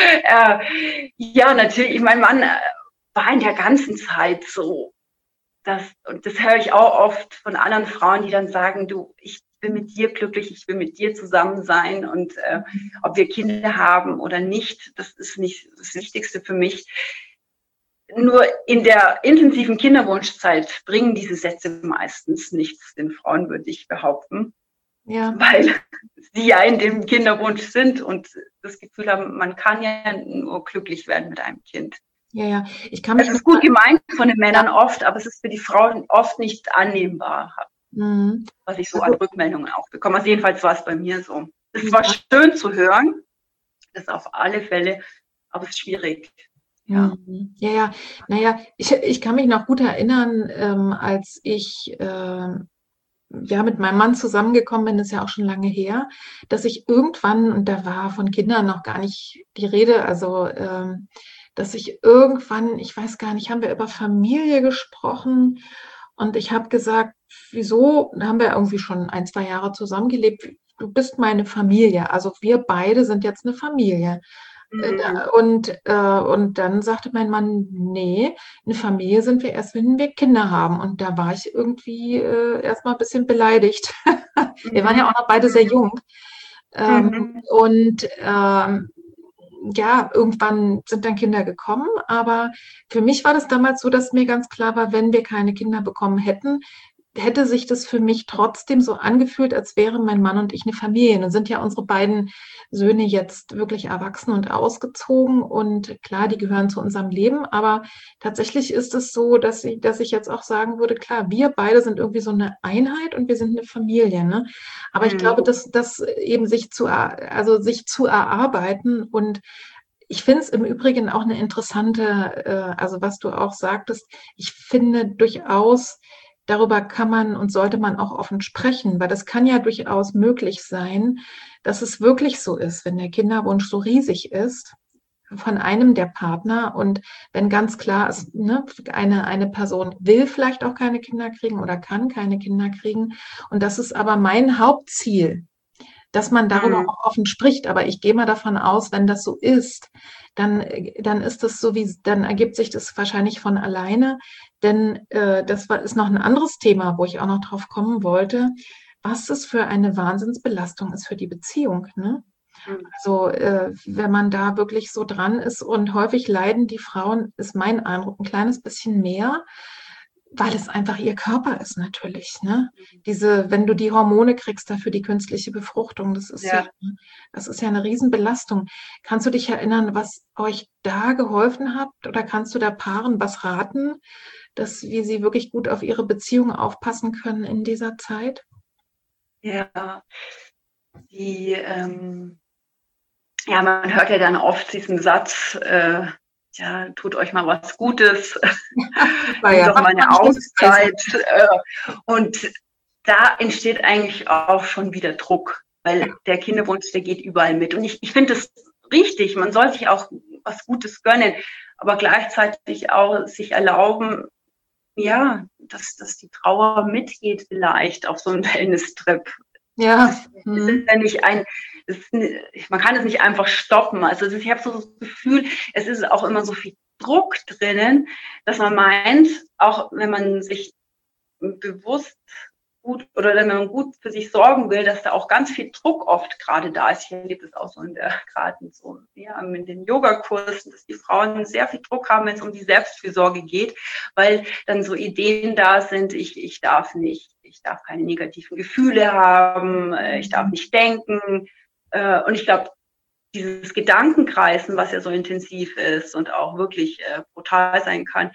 ja, natürlich, mein Mann war in der ganzen Zeit so. Und das höre ich auch oft von anderen Frauen, die dann sagen, du, ich bin mit dir glücklich, ich will mit dir zusammen sein und ob wir Kinder haben oder nicht, das ist nicht das Wichtigste für mich. Nur in der intensiven Kinderwunschzeit bringen diese Sätze meistens nichts den Frauen, würde ich behaupten. Ja. Weil sie ja in dem Kinderwunsch sind und das Gefühl haben, man kann ja nur glücklich werden mit einem Kind. Ja. Es ist gut gemeint von den Männern oft, aber es ist für die Frauen oft nicht annehmbar, was ich so an Rückmeldungen auch bekomme. Also jedenfalls war es bei mir so. Es war schön zu hören, das auf alle Fälle, aber es ist schwierig. Ja. Naja, ich kann mich noch gut erinnern, als ich mit meinem Mann zusammengekommen bin, ist ja auch schon lange her, dass ich irgendwann, und da war von Kindern noch gar nicht die Rede, also dass ich irgendwann, ich weiß gar nicht, haben wir über Familie gesprochen und ich habe gesagt, wieso, da haben wir irgendwie schon 1-2 Jahre zusammengelebt, du bist meine Familie, also wir beide sind jetzt eine Familie. Und dann sagte mein Mann, nee, eine Familie sind wir erst, wenn wir Kinder haben. Und da war ich irgendwie erstmal ein bisschen beleidigt. Wir waren ja auch noch beide sehr jung. Ja, irgendwann sind dann Kinder gekommen, aber für mich war das damals so, dass mir ganz klar war, wenn wir keine Kinder bekommen hätten, hätte sich das für mich trotzdem so angefühlt, als wären mein Mann und ich eine Familie. Dann sind ja unsere beiden Söhne jetzt wirklich erwachsen und ausgezogen und klar, die gehören zu unserem Leben, aber tatsächlich ist es so, dass ich jetzt auch sagen würde, klar, wir beide sind irgendwie so eine Einheit und wir sind eine Familie, ne? Aber ich glaube, dass das eben sich zu erarbeiten und ich finde es im Übrigen auch eine interessante, also was du auch sagtest, ich finde durchaus, darüber kann man und sollte man auch offen sprechen, weil das kann ja durchaus möglich sein, dass es wirklich so ist, wenn der Kinderwunsch so riesig ist von einem der Partner und wenn ganz klar ist, ne, eine Person will vielleicht auch keine Kinder kriegen oder kann keine Kinder kriegen und das ist aber mein Hauptziel, dass man darüber auch offen spricht. Aber ich gehe mal davon aus, wenn das so ist, dann ist das so dann ergibt sich das wahrscheinlich von alleine. Denn ist noch ein anderes Thema, wo ich auch noch drauf kommen wollte, was das für eine Wahnsinnsbelastung ist für die Beziehung. Ne? Also wenn man da wirklich so dran ist, und häufig leiden die Frauen, ist mein Eindruck, ein kleines bisschen mehr, weil es einfach ihr Körper ist natürlich, ne? Wenn du die Hormone kriegst dafür die künstliche Befruchtung, Ja. das ist ja eine Riesenbelastung. Kannst du dich erinnern, was euch da geholfen hat, oder kannst du da Paaren was raten, wie sie wirklich gut auf ihre Beziehung aufpassen können in dieser Zeit? Ja, ja, man hört ja dann oft diesen Satz, ja, tut euch mal was Gutes, nehmt doch mal eine Auszeit. Und da entsteht eigentlich auch schon wieder Druck, weil der Kinderwunsch, der geht überall mit. Und ich finde es richtig, man soll sich auch was Gutes gönnen, aber gleichzeitig auch sich erlauben, ja, dass die Trauer mitgeht vielleicht auf so einen Wellness-Trip. Ja. Das ist ja nicht man kann es nicht einfach stoppen. Also ich habe so das Gefühl, es ist auch immer so viel Druck drinnen, dass man meint, auch wenn man sich bewusst gut oder wenn man gut für sich sorgen will, dass da auch ganz viel Druck oft gerade da ist. Ich erlebe das auch so gerade in den Yogakursen, dass die Frauen sehr viel Druck haben, wenn es um die Selbstfürsorge geht, weil dann so Ideen da sind, ich darf keine negativen Gefühle haben, ich darf nicht denken. Und ich glaube, dieses Gedankenkreisen, was ja so intensiv ist und auch wirklich brutal sein kann,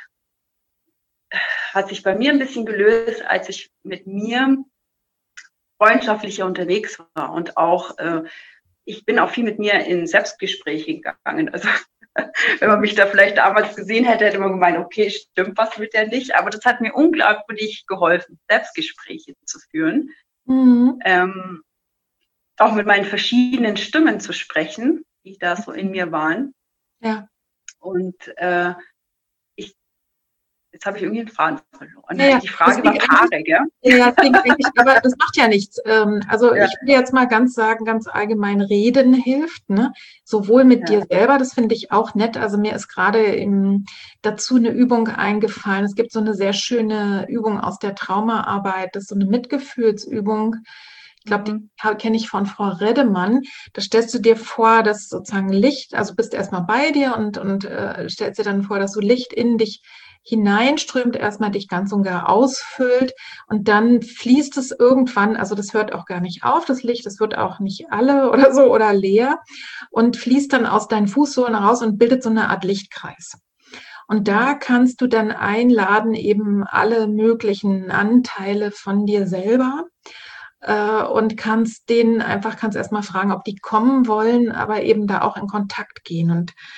hat sich bei mir ein bisschen gelöst, als ich mit mir freundschaftlicher unterwegs war. Und auch, ich bin auch viel mit mir in Selbstgespräche gegangen. Also wenn man mich da vielleicht damals gesehen hätte, hätte man gemeint, okay, stimmt was mit der nicht. Aber das hat mir unglaublich geholfen, Selbstgespräche zu führen. Auch mit meinen verschiedenen Stimmen zu sprechen, die da so in mir waren. Ja. Und jetzt habe ich irgendwie einen Faden verloren. Ja, die Frage war Paare, gell? Ja, aber das macht ja nichts. Also ich würde jetzt mal ganz allgemein, reden hilft, ne? Sowohl mit dir selber, das finde ich auch nett. Also mir ist gerade dazu eine Übung eingefallen. Es gibt so eine sehr schöne Übung aus der Traumaarbeit, das ist so eine Mitgefühlsübung. Ich glaube, die kenne ich von Frau Reddemann. Da stellst du dir vor, dass sozusagen Licht, also bist erstmal bei dir und stellst dir dann vor, dass so Licht in dich hineinströmt, erstmal dich ganz und gar ausfüllt, und dann fließt es irgendwann, also das hört auch gar nicht auf, das Licht, das wird auch nicht alle oder so oder leer, und fließt dann aus deinen Fußsohlen raus und bildet so eine Art Lichtkreis. Und da kannst du dann einladen, eben alle möglichen Anteile von dir selber, und kannst erstmal fragen, ob die kommen wollen, aber eben da auch in Kontakt gehen.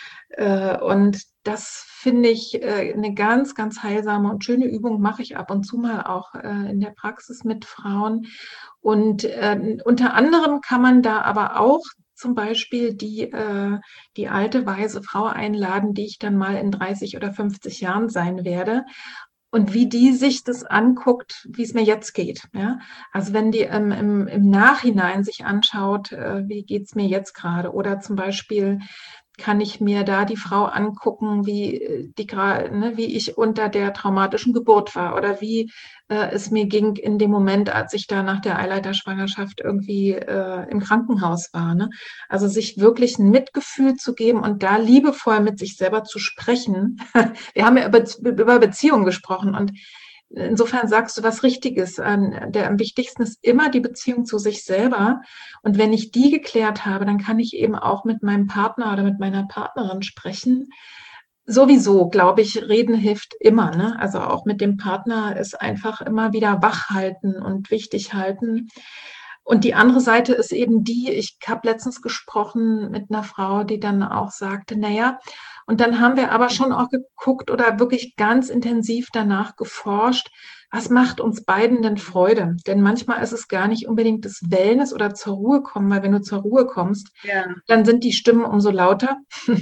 Und das finde ich eine ganz, ganz heilsame und schöne Übung, mache ich ab und zu mal auch in der Praxis mit Frauen. Und unter anderem kann man da aber auch zum Beispiel die alte, weise Frau einladen, die ich dann mal in 30 oder 50 Jahren sein werde. Und wie die sich das anguckt, wie es mir jetzt geht. Ja? Also wenn die im Nachhinein sich anschaut, wie geht's mir jetzt gerade? Oder zum Beispiel kann ich mir da die Frau angucken, wie ich unter der traumatischen Geburt war, oder wie es mir ging in dem Moment, als ich da nach der Eileiterschwangerschaft irgendwie im Krankenhaus war. Ne? Also sich wirklich ein Mitgefühl zu geben und da liebevoll mit sich selber zu sprechen. Wir haben ja über Beziehungen gesprochen, und insofern sagst du was Richtiges. Am wichtigsten ist immer die Beziehung zu sich selber. Und wenn ich die geklärt habe, dann kann ich eben auch mit meinem Partner oder mit meiner Partnerin sprechen. Sowieso, glaube ich, reden hilft immer. Ne? Also auch mit dem Partner ist einfach immer wieder wach halten und wichtig halten. Und die andere Seite ist eben ich habe letztens gesprochen mit einer Frau, die dann auch sagte, naja, und dann haben wir aber schon auch geguckt oder wirklich ganz intensiv danach geforscht, was macht uns beiden denn Freude? Denn manchmal ist es gar nicht unbedingt das Wellness oder zur Ruhe kommen, weil wenn du zur Ruhe kommst, dann sind die Stimmen umso lauter,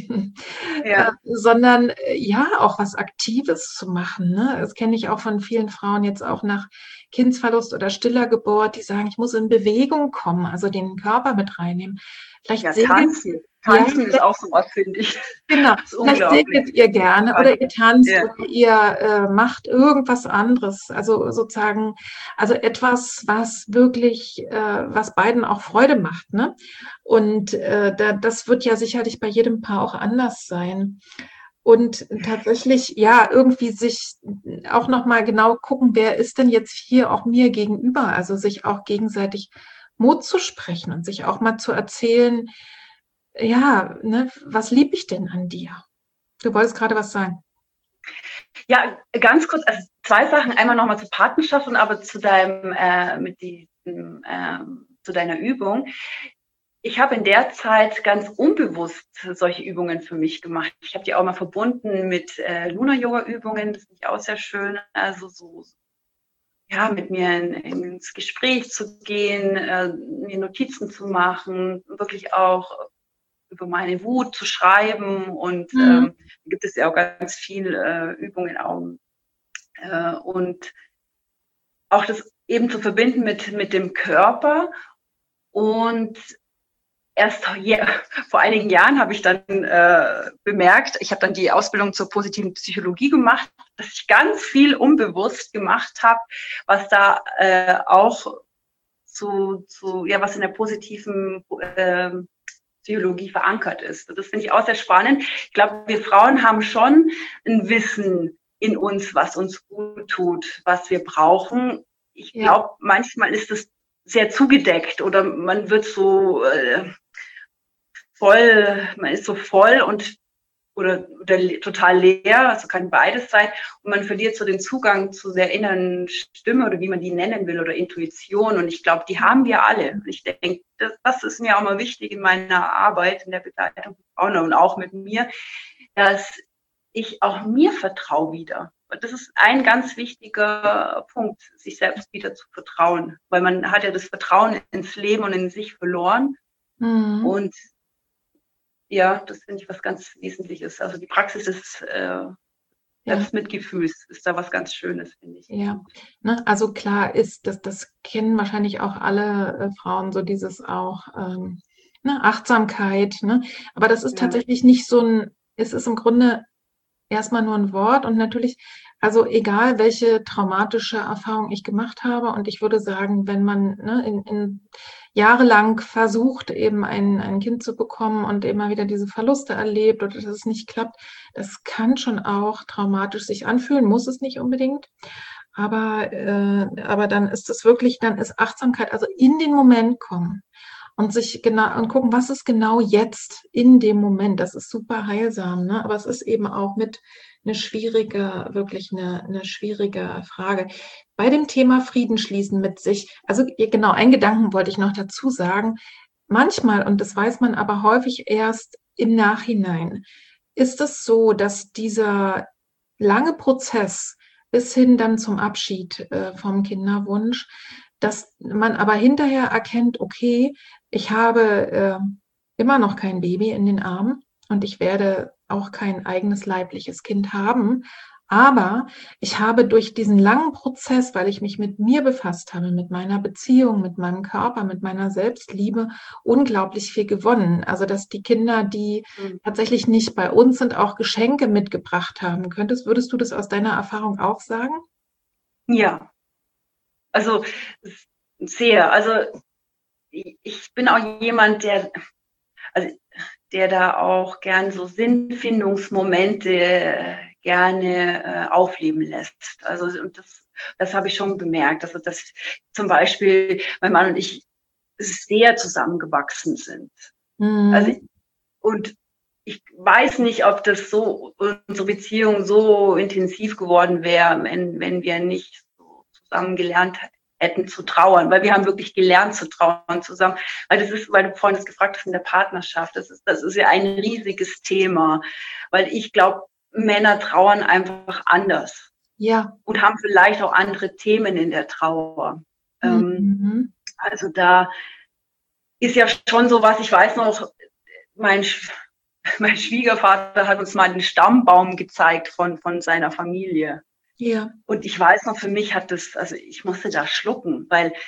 sondern auch was Aktives zu machen. Ne? Das kenne ich auch von vielen Frauen jetzt auch nach Kindsverlust oder stiller Geburt, die sagen, ich muss in Bewegung kommen, also den Körper mit reinnehmen. Ja, tanzen. Tanzen ist auch sowas, finde ich. Genau, vielleicht segnet ihr gerne oder ihr tanzt oder ihr macht irgendwas anderes. Also sozusagen, also etwas, was wirklich, was beiden auch Freude macht, ne? Und das wird ja sicherlich bei jedem Paar auch anders sein. Und tatsächlich, ja, irgendwie sich auch nochmal genau gucken, wer ist denn jetzt hier auch mir gegenüber? Also sich auch gegenseitig Mut zu sprechen und sich auch mal zu erzählen, ja, ne, was liebe ich denn an dir? Du wolltest gerade was sagen. Ja, ganz kurz, also 2 Sachen. Einmal nochmal zur Partnerschaft und aber zu zu deiner Übung. Ich habe in der Zeit ganz unbewusst solche Übungen für mich gemacht. Ich habe die auch mal verbunden mit Luna-Yoga-Übungen. Das finde ich auch sehr schön. Also ja, mit mir ins Gespräch zu gehen, mir Notizen zu machen, wirklich auch über meine Wut zu schreiben. Und da gibt es ja auch ganz viele Übungen auch. Und auch das eben zu verbinden mit dem Körper. Und erst vor einigen Jahren habe ich dann bemerkt, ich habe dann die Ausbildung zur positiven Psychologie gemacht, dass ich ganz viel unbewusst gemacht habe, was da auch was in der positiven Psychologie verankert ist. Und das finde ich auch sehr spannend. Ich glaube, wir Frauen haben schon ein Wissen in uns, was uns gut tut, was wir brauchen. Ich glaube, manchmal ist es sehr zugedeckt oder man wird so man ist so voll oder total leer, also kann beides sein, und man verliert so den Zugang zu der inneren Stimme oder wie man die nennen will oder Intuition, und ich glaube, die haben wir alle. Ich denke, das ist mir auch mal wichtig in meiner Arbeit, in der Begleitung von Frauen und auch mit mir, dass ich auch mir vertraue wieder. Das ist ein ganz wichtiger Punkt, sich selbst wieder zu vertrauen, weil man hat ja das Vertrauen ins Leben und in sich verloren. Und ja, das finde ich was ganz Wesentliches. Also die Praxis des Selbstmitgefühls ist da was ganz Schönes, finde ich. Ja, ne, also klar ist, das kennen wahrscheinlich auch alle Frauen, so dieses auch Achtsamkeit, ne? Aber das ist tatsächlich nicht es ist im Grunde erstmal nur ein Wort, und natürlich, also egal welche traumatische Erfahrung ich gemacht habe, und ich würde sagen, wenn man in jahrelang versucht, eben ein Kind zu bekommen und immer wieder diese Verluste erlebt oder dass es nicht klappt, das kann schon auch traumatisch sich anfühlen, muss es nicht unbedingt. Aber dann ist es wirklich, dann ist Achtsamkeit, also in den Moment kommen und sich genau und gucken, was ist genau jetzt in dem Moment. Das ist super heilsam, ne? Aber es ist eben auch mit wirklich eine schwierige Frage. Bei dem Thema Frieden schließen mit sich, also genau, einen Gedanken wollte ich noch dazu sagen. Manchmal, und das weiß man aber häufig erst im Nachhinein, ist es so, dass dieser lange Prozess bis hin dann zum Abschied vom Kinderwunsch, dass man aber hinterher erkennt, okay, ich habe immer noch kein Baby in den Armen und ich werde auch kein eigenes leibliches Kind haben. Aber ich habe durch diesen langen Prozess, weil ich mich mit mir befasst habe, mit meiner Beziehung, mit meinem Körper, mit meiner Selbstliebe, unglaublich viel gewonnen. Also, dass die Kinder, die tatsächlich nicht bei uns sind, auch Geschenke mitgebracht haben. Würdest du das aus deiner Erfahrung auch sagen? Ja, also sehr. Also ich bin auch jemand, der da auch gern so Sinnfindungsmomente gerne aufleben lässt. Also und das habe ich schon bemerkt, also dass zum Beispiel mein Mann und ich sehr zusammengewachsen sind. Also und ich weiß nicht, ob das unsere Beziehung so intensiv geworden wäre, wenn wir nicht so zusammen gelernt hätten zu trauern, weil wir haben wirklich gelernt zu trauern zusammen. Weil du vorhin das gefragt hast in der Partnerschaft, das ist ja ein riesiges Thema, weil ich glaube, Männer trauern einfach anders. Ja. Und haben vielleicht auch andere Themen in der Trauer. Also da ist ja schon so was, ich weiß noch, mein Schwiegervater hat uns mal den Stammbaum gezeigt von seiner Familie. Ja. Und ich weiß noch, für mich also ich musste da schlucken, weil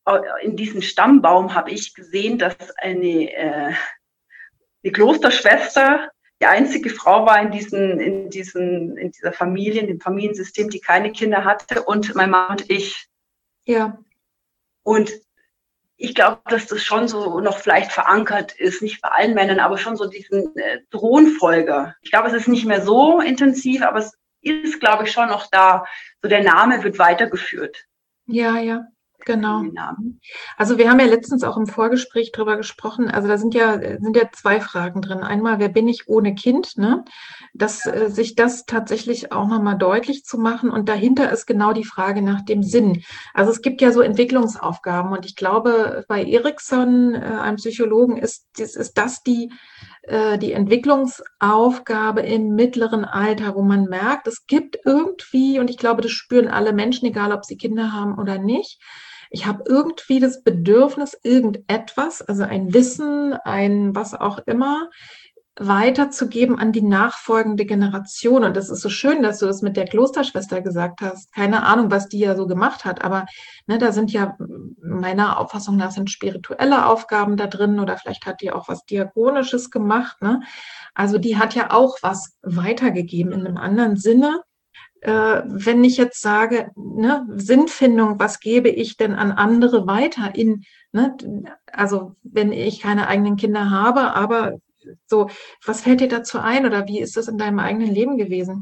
in diesem Stammbaum habe ich gesehen, dass eine Klosterschwester die einzige Frau war in dieser Familie, in dem Familiensystem, die keine Kinder hatte, und mein Mann und ich. Ja. Und ich glaube, dass das schon so noch vielleicht verankert ist, nicht bei allen Männern, aber schon so diesen Thronfolger. Ich glaube, es ist nicht mehr so intensiv, aber es ist, glaube ich, schon noch da. So der Name wird weitergeführt. Ja, genau. Also wir haben ja letztens auch im Vorgespräch drüber gesprochen, also da sind ja zwei Fragen drin. Einmal, wer bin ich ohne Kind, ne? Sich das tatsächlich auch nochmal deutlich zu machen, und dahinter ist genau die Frage nach dem Sinn. Also es gibt ja so Entwicklungsaufgaben, und ich glaube, bei Erikson, einem Psychologen, ist das die Entwicklungsaufgabe im mittleren Alter, wo man merkt, es gibt irgendwie, und ich glaube, das spüren alle Menschen, egal ob sie Kinder haben oder nicht, ich habe irgendwie das Bedürfnis, irgendetwas, also ein Wissen, ein was auch immer, weiterzugeben an die nachfolgende Generation. Und das ist so schön, dass du das mit der Klosterschwester gesagt hast. Keine Ahnung, was die ja so gemacht hat, aber ne, da sind ja meiner Auffassung nach sind spirituelle Aufgaben da drin, oder vielleicht hat die auch was Diakonisches gemacht. Ne? Also die hat ja auch was weitergegeben in einem anderen Sinne. Wenn ich jetzt sage, ne, Sinnfindung, was gebe ich denn an andere weiter ne, also wenn ich keine eigenen Kinder habe, aber so, was fällt dir dazu ein, oder wie ist das in deinem eigenen Leben gewesen?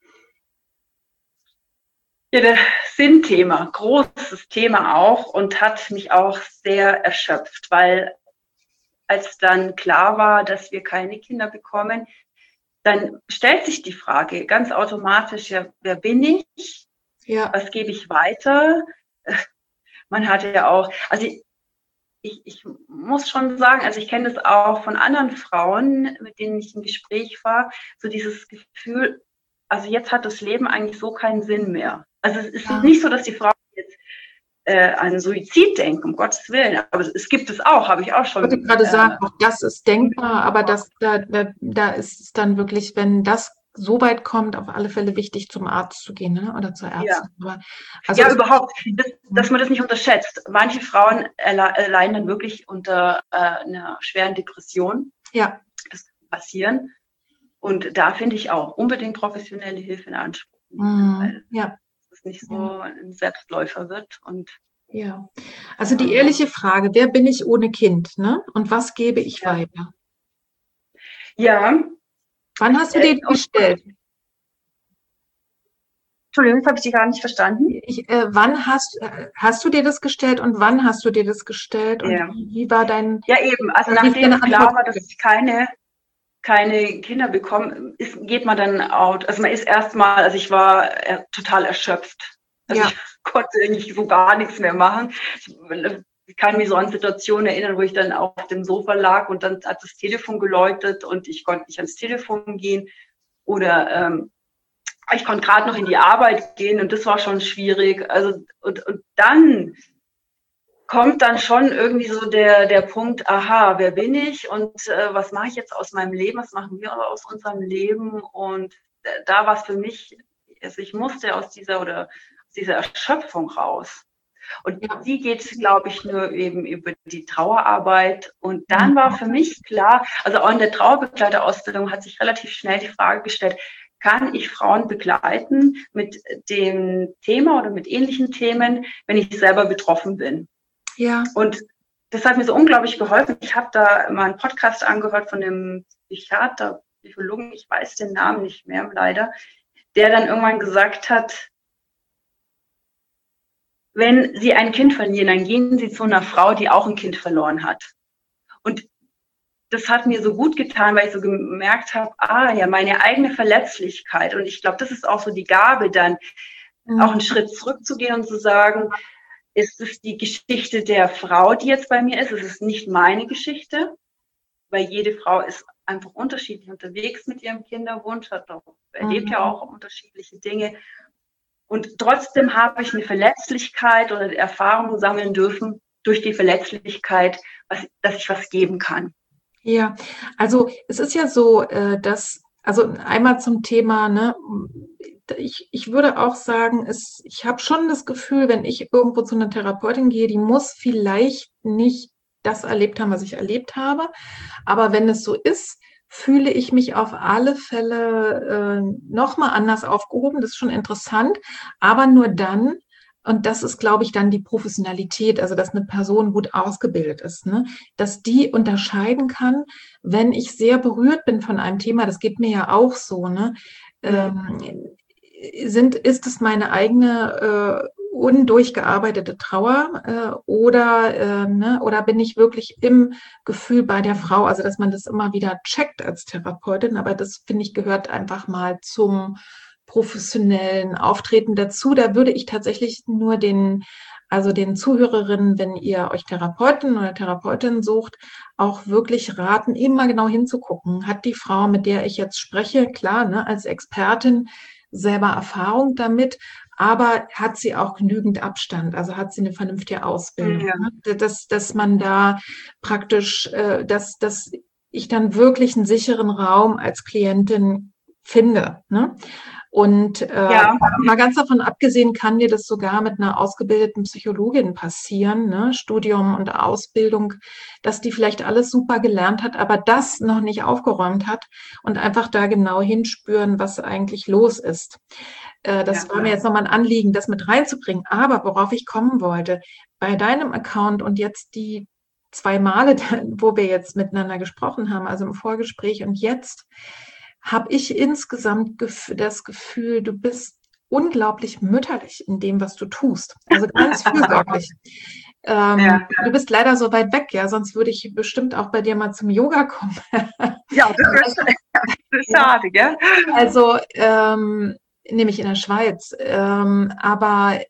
Ja, das Sinnthema, großes Thema auch, und hat mich auch sehr erschöpft, weil als dann klar war, dass wir keine Kinder bekommen, dann stellt sich die Frage ganz automatisch, ja, wer bin ich? Ja. Was gebe ich weiter? Man hatte ja auch, also ich muss schon sagen, also ich kenne das auch von anderen Frauen, mit denen ich im Gespräch war, so dieses Gefühl, also jetzt hat das Leben eigentlich so keinen Sinn mehr. Also es ist nicht so, dass die Frauen jetzt an Suizid denken, um Gottes Willen, aber es gibt es auch, habe ich auch schon. Ich wollte gerade sagen, auch das ist denkbar, aber da ist es dann wirklich, wenn das so weit kommt, auf alle Fälle wichtig, zum Arzt zu gehen, ne? Oder zur Ärztin. Ja, also ja, überhaupt, dass man das nicht unterschätzt. Manche Frauen leiden dann wirklich unter einer schweren Depression. Ja. Das kann passieren. Und da finde ich auch unbedingt professionelle Hilfe in Anspruch nehmen, weil ja. es nicht so ein Selbstläufer wird. Und ja, also die ehrliche Frage, wer bin ich ohne Kind, ne? Und was gebe ich weiter? Ja. Wann hast du dir die gestellt? Entschuldigung, das habe ich dir gar nicht verstanden. Wann hast du dir das gestellt, und wann hast du dir das gestellt? Und wie war dein... Ja, eben, also nachdem klar war, dass ich keine Kinder bekomme, geht man dann out. Also man ist erstmal, also ich war total erschöpft. Also ich konnte eigentlich so gar nichts mehr machen. Ich kann mich so an Situationen erinnern, wo ich dann auf dem Sofa lag und dann hat das Telefon geläutet und ich konnte nicht ans Telefon gehen. Oder ich konnte gerade noch in die Arbeit gehen und das war schon schwierig. Also und dann kommt dann schon irgendwie so der Punkt, aha, wer bin ich und was mache ich jetzt aus meinem Leben, was machen wir aus unserem Leben? Und da war es für mich, also ich musste aus dieser Erschöpfung raus. Und die geht, glaube ich, nur eben über die Trauerarbeit. Und dann war für mich klar, also auch in der Trauerbegleiterausbildung hat sich relativ schnell die Frage gestellt, kann ich Frauen begleiten mit dem Thema oder mit ähnlichen Themen, wenn ich selber betroffen bin? Ja. Und das hat mir so unglaublich geholfen. Ich habe da mal einen Podcast angehört von dem Psychiater, Psychologen, ich weiß den Namen nicht mehr, leider, der dann irgendwann gesagt hat, wenn Sie ein Kind verlieren, dann gehen Sie zu einer Frau, die auch ein Kind verloren hat. Und das hat mir so gut getan, weil ich so gemerkt habe, meine eigene Verletzlichkeit. Und ich glaube, das ist auch so die Gabe, dann auch einen Schritt zurückzugehen und zu sagen, ist es die Geschichte der Frau, die jetzt bei mir ist? Es ist nicht meine Geschichte, weil jede Frau ist einfach unterschiedlich unterwegs mit ihrem Kinderwunsch, erlebt ja auch unterschiedliche Dinge. Und trotzdem habe ich eine Verletzlichkeit oder Erfahrungen sammeln dürfen durch die Verletzlichkeit, dass ich was geben kann. Ja, also es ist ja so, dass, also einmal zum Thema, ne, ich würde auch sagen, ich habe schon das Gefühl, wenn ich irgendwo zu einer Therapeutin gehe, die muss vielleicht nicht das erlebt haben, was ich erlebt habe. Aber wenn es so ist, fühle ich mich auf alle Fälle nochmal anders aufgehoben. Das ist schon interessant, aber nur dann, und das ist, glaube ich, dann die Professionalität, also dass eine Person gut ausgebildet ist, ne? Dass die unterscheiden kann, wenn ich sehr berührt bin von einem Thema, das geht mir ja auch so, ne? Ist es meine eigene undurchgearbeitete Trauer oder bin ich wirklich im Gefühl bei der Frau, also dass man das immer wieder checkt als Therapeutin, aber das finde ich gehört einfach mal zum professionellen Auftreten dazu. Da würde ich tatsächlich nur den Zuhörerinnen, wenn ihr euch Therapeuten oder Therapeutin sucht, auch wirklich raten, immer genau hinzugucken. Hat die Frau, mit der ich jetzt spreche, klar, ne, als Expertin selber Erfahrung damit, aber hat sie auch genügend Abstand? Also hat sie eine vernünftige Ausbildung? Ja. Ne? Dass man da praktisch, dass ich dann wirklich einen sicheren Raum als Klientin finde. Ne? Und mal ganz davon abgesehen, kann dir das sogar mit einer ausgebildeten Psychologin passieren, ne? Studium und Ausbildung, dass die vielleicht alles super gelernt hat, aber das noch nicht aufgeräumt hat und einfach da genau hinspüren, was eigentlich los ist. Das war mir jetzt nochmal ein Anliegen, das mit reinzubringen. Aber worauf ich kommen wollte, bei deinem Account und jetzt die 2 Male, wo wir jetzt miteinander gesprochen haben, also im Vorgespräch und jetzt, habe ich insgesamt das Gefühl, du bist unglaublich mütterlich in dem, was du tust. Also ganz fürsorglich. Du bist leider so weit weg, ja, sonst würde ich bestimmt auch bei dir mal zum Yoga kommen. Ja, das ist schade, gell? Also, nämlich in der Schweiz. Aber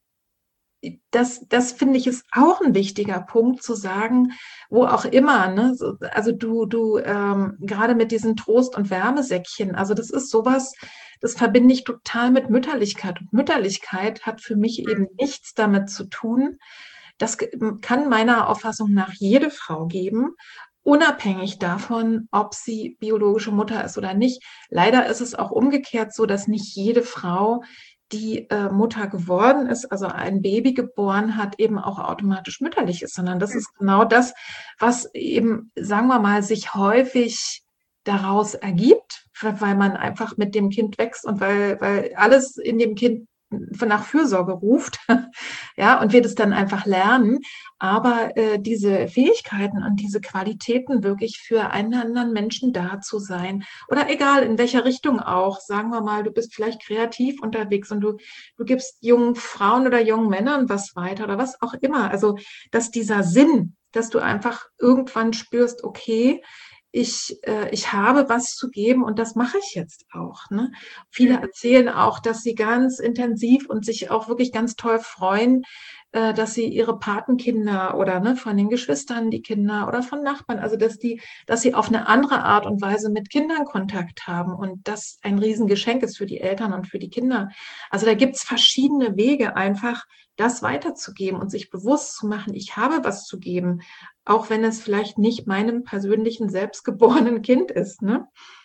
das finde ich ist auch ein wichtiger Punkt zu sagen, wo auch immer, ne? Also du gerade mit diesen Trost- und Wärmesäckchen, also das ist sowas, das verbinde ich total mit Mütterlichkeit. Und Mütterlichkeit hat für mich eben nichts damit zu tun. Das kann meiner Auffassung nach jede Frau geben, unabhängig davon, ob sie biologische Mutter ist oder nicht. Leider ist es auch umgekehrt so, dass nicht jede Frau, die Mutter geworden ist, also ein Baby geboren hat, eben auch automatisch mütterlich ist, sondern das ist genau das, was eben, sagen wir mal, sich häufig daraus ergibt, weil man einfach mit dem Kind wächst und weil alles in dem Kind nach Fürsorge ruft, ja, und wir das dann einfach lernen. Aber diese Fähigkeiten und diese Qualitäten wirklich für einen anderen Menschen da zu sein oder egal in welcher Richtung auch, sagen wir mal, du bist vielleicht kreativ unterwegs und du gibst jungen Frauen oder jungen Männern was weiter oder was auch immer. Also, dass dieser Sinn, dass du einfach irgendwann spürst, okay, ich habe was zu geben und das mache ich jetzt auch. Ne? Viele erzählen auch, dass sie ganz intensiv und sich auch wirklich ganz toll freuen, dass sie ihre Patenkinder oder ne, von den Geschwistern die Kinder oder von Nachbarn, also dass sie auf eine andere Art und Weise mit Kindern Kontakt haben und das ein Riesengeschenk ist für die Eltern und für die Kinder. Also da gibt's verschiedene Wege, einfach das weiterzugeben und sich bewusst zu machen, ich habe was zu geben, auch wenn es vielleicht nicht meinem persönlichen selbstgeborenen Kind ist. Ne?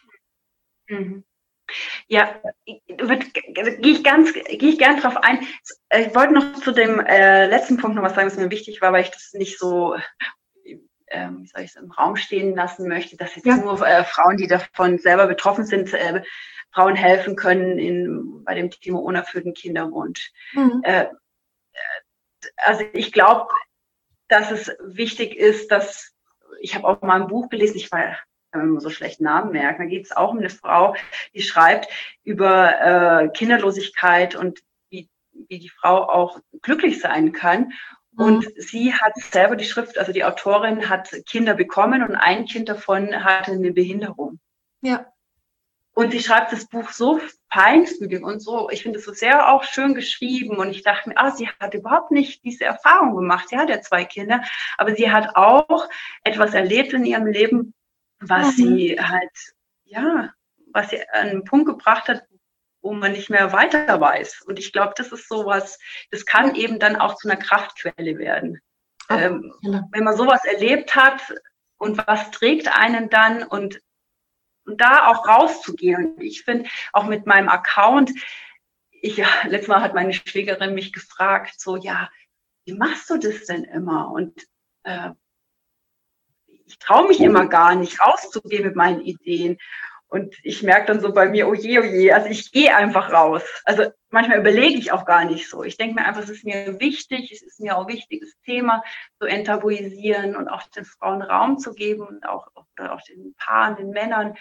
Mhm. Ja, gehe ich gern drauf ein. Ich wollte noch zu dem letzten Punkt noch was sagen, was mir wichtig war, weil ich das nicht so, wie soll ich es, im Raum stehen lassen möchte, dass jetzt nur Frauen, die davon selber betroffen sind, Frauen helfen können bei dem Thema unerfüllten Kinderwunsch. Also ich glaube, dass es wichtig ist, ich habe auch mal ein Buch gelesen, ich kann mir immer so schlecht Namen merken, da geht es auch um eine Frau, die schreibt über Kinderlosigkeit und wie die Frau auch glücklich sein kann. Und sie hat selber also die Autorin hat Kinder bekommen und ein Kind davon hatte eine Behinderung. Ja. Und sie schreibt das Buch so feinfühlig und so, ich finde es so sehr auch schön geschrieben. Und ich dachte mir, sie hat überhaupt nicht diese Erfahrung gemacht. Sie hat ja 2 Kinder, aber sie hat auch etwas erlebt in ihrem Leben, was sie halt, was sie an einen Punkt gebracht hat, wo man nicht mehr weiter weiß. Und ich glaube, das ist sowas, das kann eben dann auch zu einer Kraftquelle werden. Wenn man sowas erlebt hat und was trägt einen dann und da auch rauszugehen. Und ich finde, auch mit meinem Account, letztes Mal hat meine Schwägerin mich gefragt, so, ja, wie machst du das denn immer? Und ich traue mich immer gar nicht rauszugehen mit meinen Ideen. Und ich merke dann so bei mir, oh je, also ich gehe einfach raus. Also manchmal überlege ich auch gar nicht so. Ich denke mir einfach, es ist mir wichtig, es ist mir auch ein wichtiges Thema, zu enttabuisieren und auch den Frauen Raum zu geben und auch den Paaren, den Männern.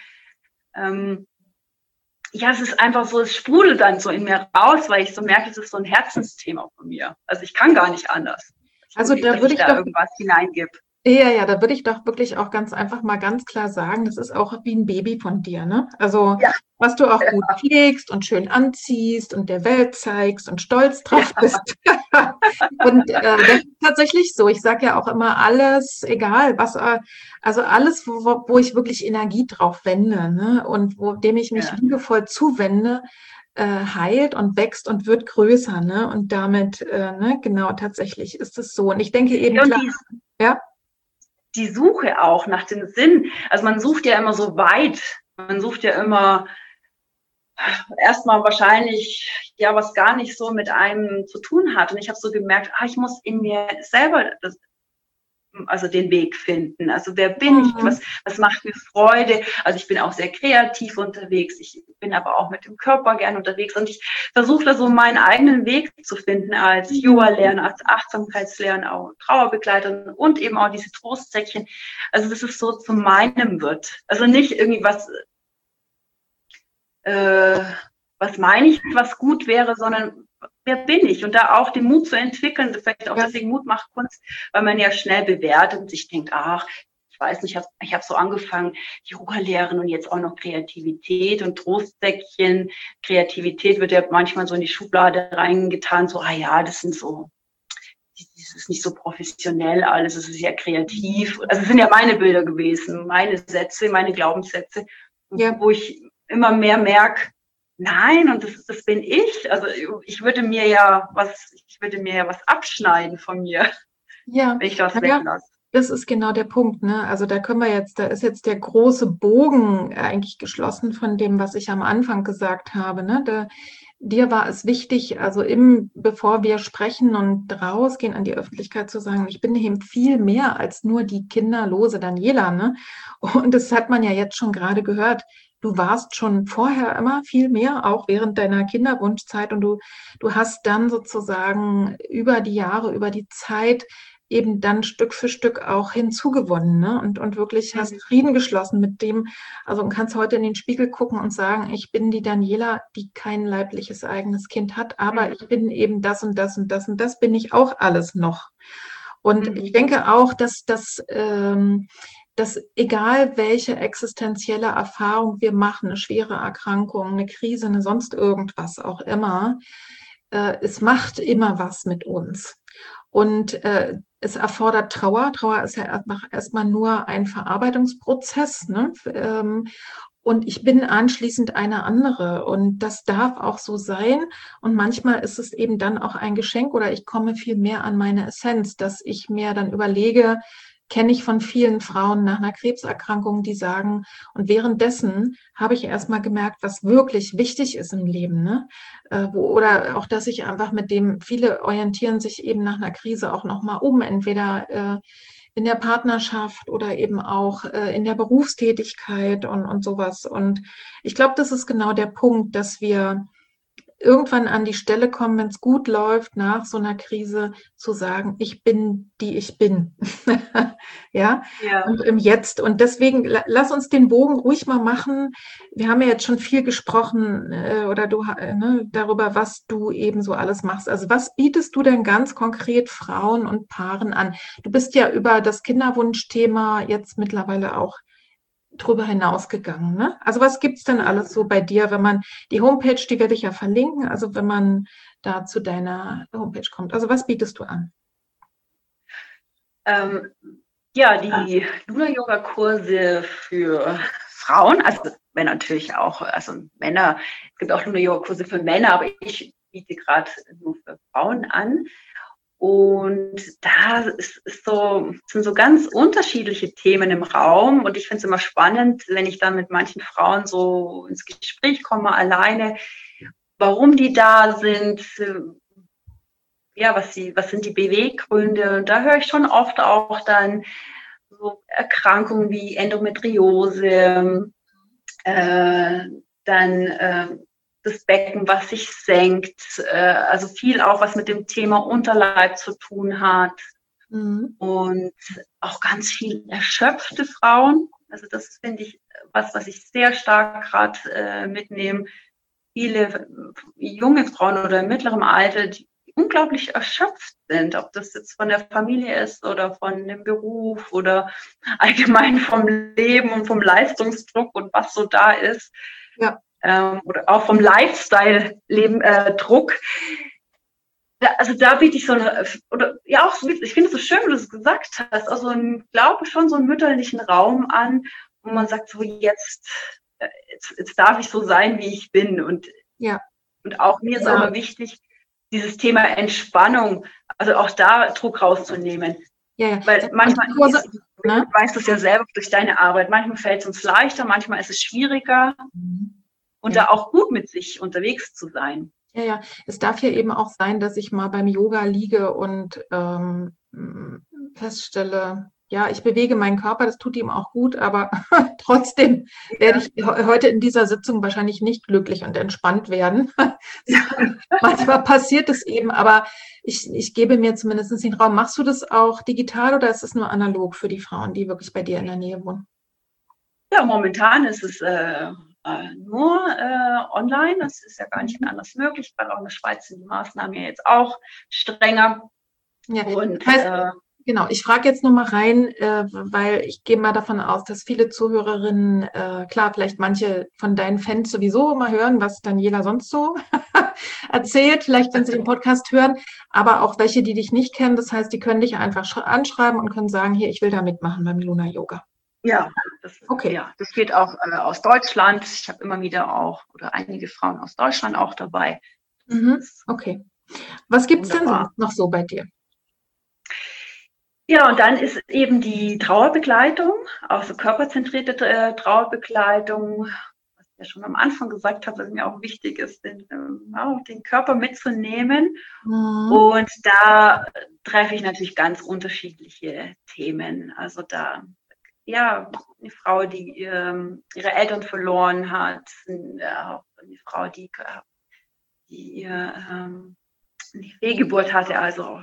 Ja, es ist einfach so, es sprudelt dann so in mir raus, weil ich so merke, es ist so ein Herzensthema von mir. Also ich kann gar nicht anders. Also da würde ich da irgendwas hineingebe. Ja, da würde ich doch wirklich auch ganz einfach mal ganz klar sagen, das ist auch wie ein Baby von dir, ne? Also, Ja. was du auch gut pflegst und schön anziehst und der Welt zeigst und stolz drauf bist. Und das ist tatsächlich so. Ich sage ja auch immer alles, egal was, also alles, wo ich wirklich Energie drauf wende, ne? Und dem ich mich liebevoll zuwende, heilt und wächst und wird größer, ne? Und damit, ne, genau, tatsächlich ist es so. Und ich denke eben, klar, ja. Die Suche auch nach dem Sinn. Also man sucht ja immer so weit. Man sucht ja immer erstmal wahrscheinlich ja was gar nicht so mit einem zu tun hat. Und ich habe so gemerkt, ich muss in mir selber den Weg finden. Also wer bin ich? Was macht mir Freude? Also ich bin auch sehr kreativ unterwegs. Ich bin aber auch mit dem Körper gerne unterwegs. Und ich versuche da so meinen eigenen Weg zu finden als Yoga-Lehrer, als Achtsamkeitslehrer, auch Trauerbegleiterin und eben auch diese Trostsäckchen. Also das ist so zu meinem wird. Also nicht irgendwie was meine ich, was gut wäre, sondern wer bin ich? Und da auch den Mut zu entwickeln, vielleicht auch deswegen Mut macht Kunst, weil man ja schnell bewertet und sich denkt, ich weiß nicht, ich habe so angefangen, Yoga-Lehrerin und jetzt auch noch Kreativität und Trostsäckchen. Kreativität wird ja manchmal so in die Schublade reingetan, so, das sind so, das ist nicht so professionell alles, es ist ja kreativ. Also es sind ja meine Bilder gewesen, meine Sätze, meine Glaubenssätze, wo ich immer mehr merke, nein, und das bin ich. Also ich würde mir ja was abschneiden von mir, wenn ich das weglasse. Das ist genau der Punkt, ne? Also da ist jetzt der große Bogen eigentlich geschlossen von dem, was ich am Anfang gesagt habe, ne? Dir war es wichtig, also bevor wir sprechen und rausgehen an die Öffentlichkeit zu sagen, ich bin eben viel mehr als nur die kinderlose Daniela, ne? Und das hat man ja jetzt schon gerade gehört. Du warst schon vorher immer viel mehr, auch während deiner Kinderwunschzeit, und du hast dann sozusagen über die Jahre, über die Zeit eben dann Stück für Stück auch hinzugewonnen, ne? Und wirklich hast Frieden geschlossen mit dem, also und kannst heute in den Spiegel gucken und sagen, ich bin die Daniela, die kein leibliches eigenes Kind hat, aber ich bin eben das und das und das und das bin ich auch alles noch. Und ich denke auch, dass egal welche existenzielle Erfahrung wir machen, eine schwere Erkrankung, eine Krise, eine sonst irgendwas auch immer, es macht immer was mit uns. Und es erfordert Trauer. Trauer ist ja erstmal nur ein Verarbeitungsprozess, ne? Und ich bin anschließend eine andere. Und das darf auch so sein. Und manchmal ist es eben dann auch ein Geschenk oder ich komme viel mehr an meine Essenz, dass ich mir dann überlege, kenne ich von vielen Frauen nach einer Krebserkrankung, die sagen, und währenddessen habe ich erstmal gemerkt, was wirklich wichtig ist im Leben, ne? Oder auch, dass ich einfach viele orientieren sich eben nach einer Krise auch nochmal entweder in der Partnerschaft oder eben auch in der Berufstätigkeit und sowas. Und ich glaube, das ist genau der Punkt, dass wir irgendwann an die Stelle kommen, wenn es gut läuft, nach so einer Krise zu sagen, ich bin, die ich bin. Ja? Und im Jetzt. Und deswegen, lass uns den Bogen ruhig mal machen. Wir haben ja jetzt schon viel gesprochen darüber, was du eben so alles machst. Also was bietest du denn ganz konkret Frauen und Paaren an? Du bist ja über das Kinderwunschthema jetzt mittlerweile auch drüber hinausgegangen, ne? Also was gibt's denn alles so bei dir, wenn man die Homepage, die werde ich ja verlinken, also wenn man da zu deiner Homepage kommt. Also was bietest du an? Die Luna-Yoga-Kurse für Frauen, also Männer natürlich auch, also Männer, es gibt auch Luna-Yoga-Kurse für Männer, aber ich biete gerade nur für Frauen an. Und da sind so ganz unterschiedliche Themen im Raum. Und ich finde es immer spannend, wenn ich dann mit manchen Frauen so ins Gespräch komme, alleine, warum die da sind, ja, was sind die Beweggründe. Und da höre ich schon oft auch dann so Erkrankungen wie Endometriose, dann das Becken, was sich senkt, also viel auch, was mit dem Thema Unterleib zu tun hat. Und auch ganz viel erschöpfte Frauen. Also das finde ich was ich sehr stark gerade mitnehme. Viele junge Frauen oder im mittleren Alter, die unglaublich erschöpft sind, ob das jetzt von der Familie ist oder von dem Beruf oder allgemein vom Leben und vom Leistungsdruck und was so da ist. Ja. Oder auch vom Lifestyle-Druck. Also da biete ich so eine, oder ja auch, ich finde es so schön, wie du es gesagt hast, also ich glaube schon so einen mütterlichen Raum an, wo man sagt, so jetzt darf ich so sein, wie ich bin. Und auch mir ist auch immer wichtig, dieses Thema Entspannung, also auch da Druck rauszunehmen. Weil manchmal, du weißt es ja selber durch deine Arbeit, manchmal fällt es uns leichter, manchmal ist es schwieriger und da auch gut mit sich unterwegs zu sein. Ja, es darf ja eben auch sein, dass ich mal beim Yoga liege und feststelle, ja, ich bewege meinen Körper, das tut ihm auch gut, aber trotzdem werde ich heute in dieser Sitzung wahrscheinlich nicht glücklich und entspannt werden. Manchmal passiert es eben, aber ich gebe mir zumindest den Raum. Machst du das auch digital oder ist es nur analog für die Frauen, die wirklich bei dir in der Nähe wohnen? Ja, momentan ist es nur online. Das ist ja gar nicht mehr anders möglich, weil auch in der Schweiz sind die Maßnahmen ja jetzt auch strenger. Ja, und genau, ich frage jetzt nur mal rein, weil ich gehe mal davon aus, dass viele Zuhörerinnen, klar, vielleicht manche von deinen Fans sowieso mal hören, was Daniela sonst so erzählt, vielleicht wenn sie den Podcast hören, aber auch welche, die dich nicht kennen. Das heißt, die können dich einfach anschreiben und können sagen, hier, ich will da mitmachen beim Luna Yoga. Ja, das geht auch aus Deutschland. Ich habe immer wieder auch oder einige Frauen aus Deutschland auch dabei. Okay. Was gibt es denn sonst noch so bei dir? Ja, und dann ist eben die Trauerbegleitung, auch so körperzentrierte Trauerbegleitung, was ich ja schon am Anfang gesagt habe, was mir auch wichtig ist, den Körper mitzunehmen. Und da treffe ich natürlich ganz unterschiedliche Themen. Also da eine Frau, die ihre Eltern verloren hat, eine Frau, die die Fehlgeburt hatte, also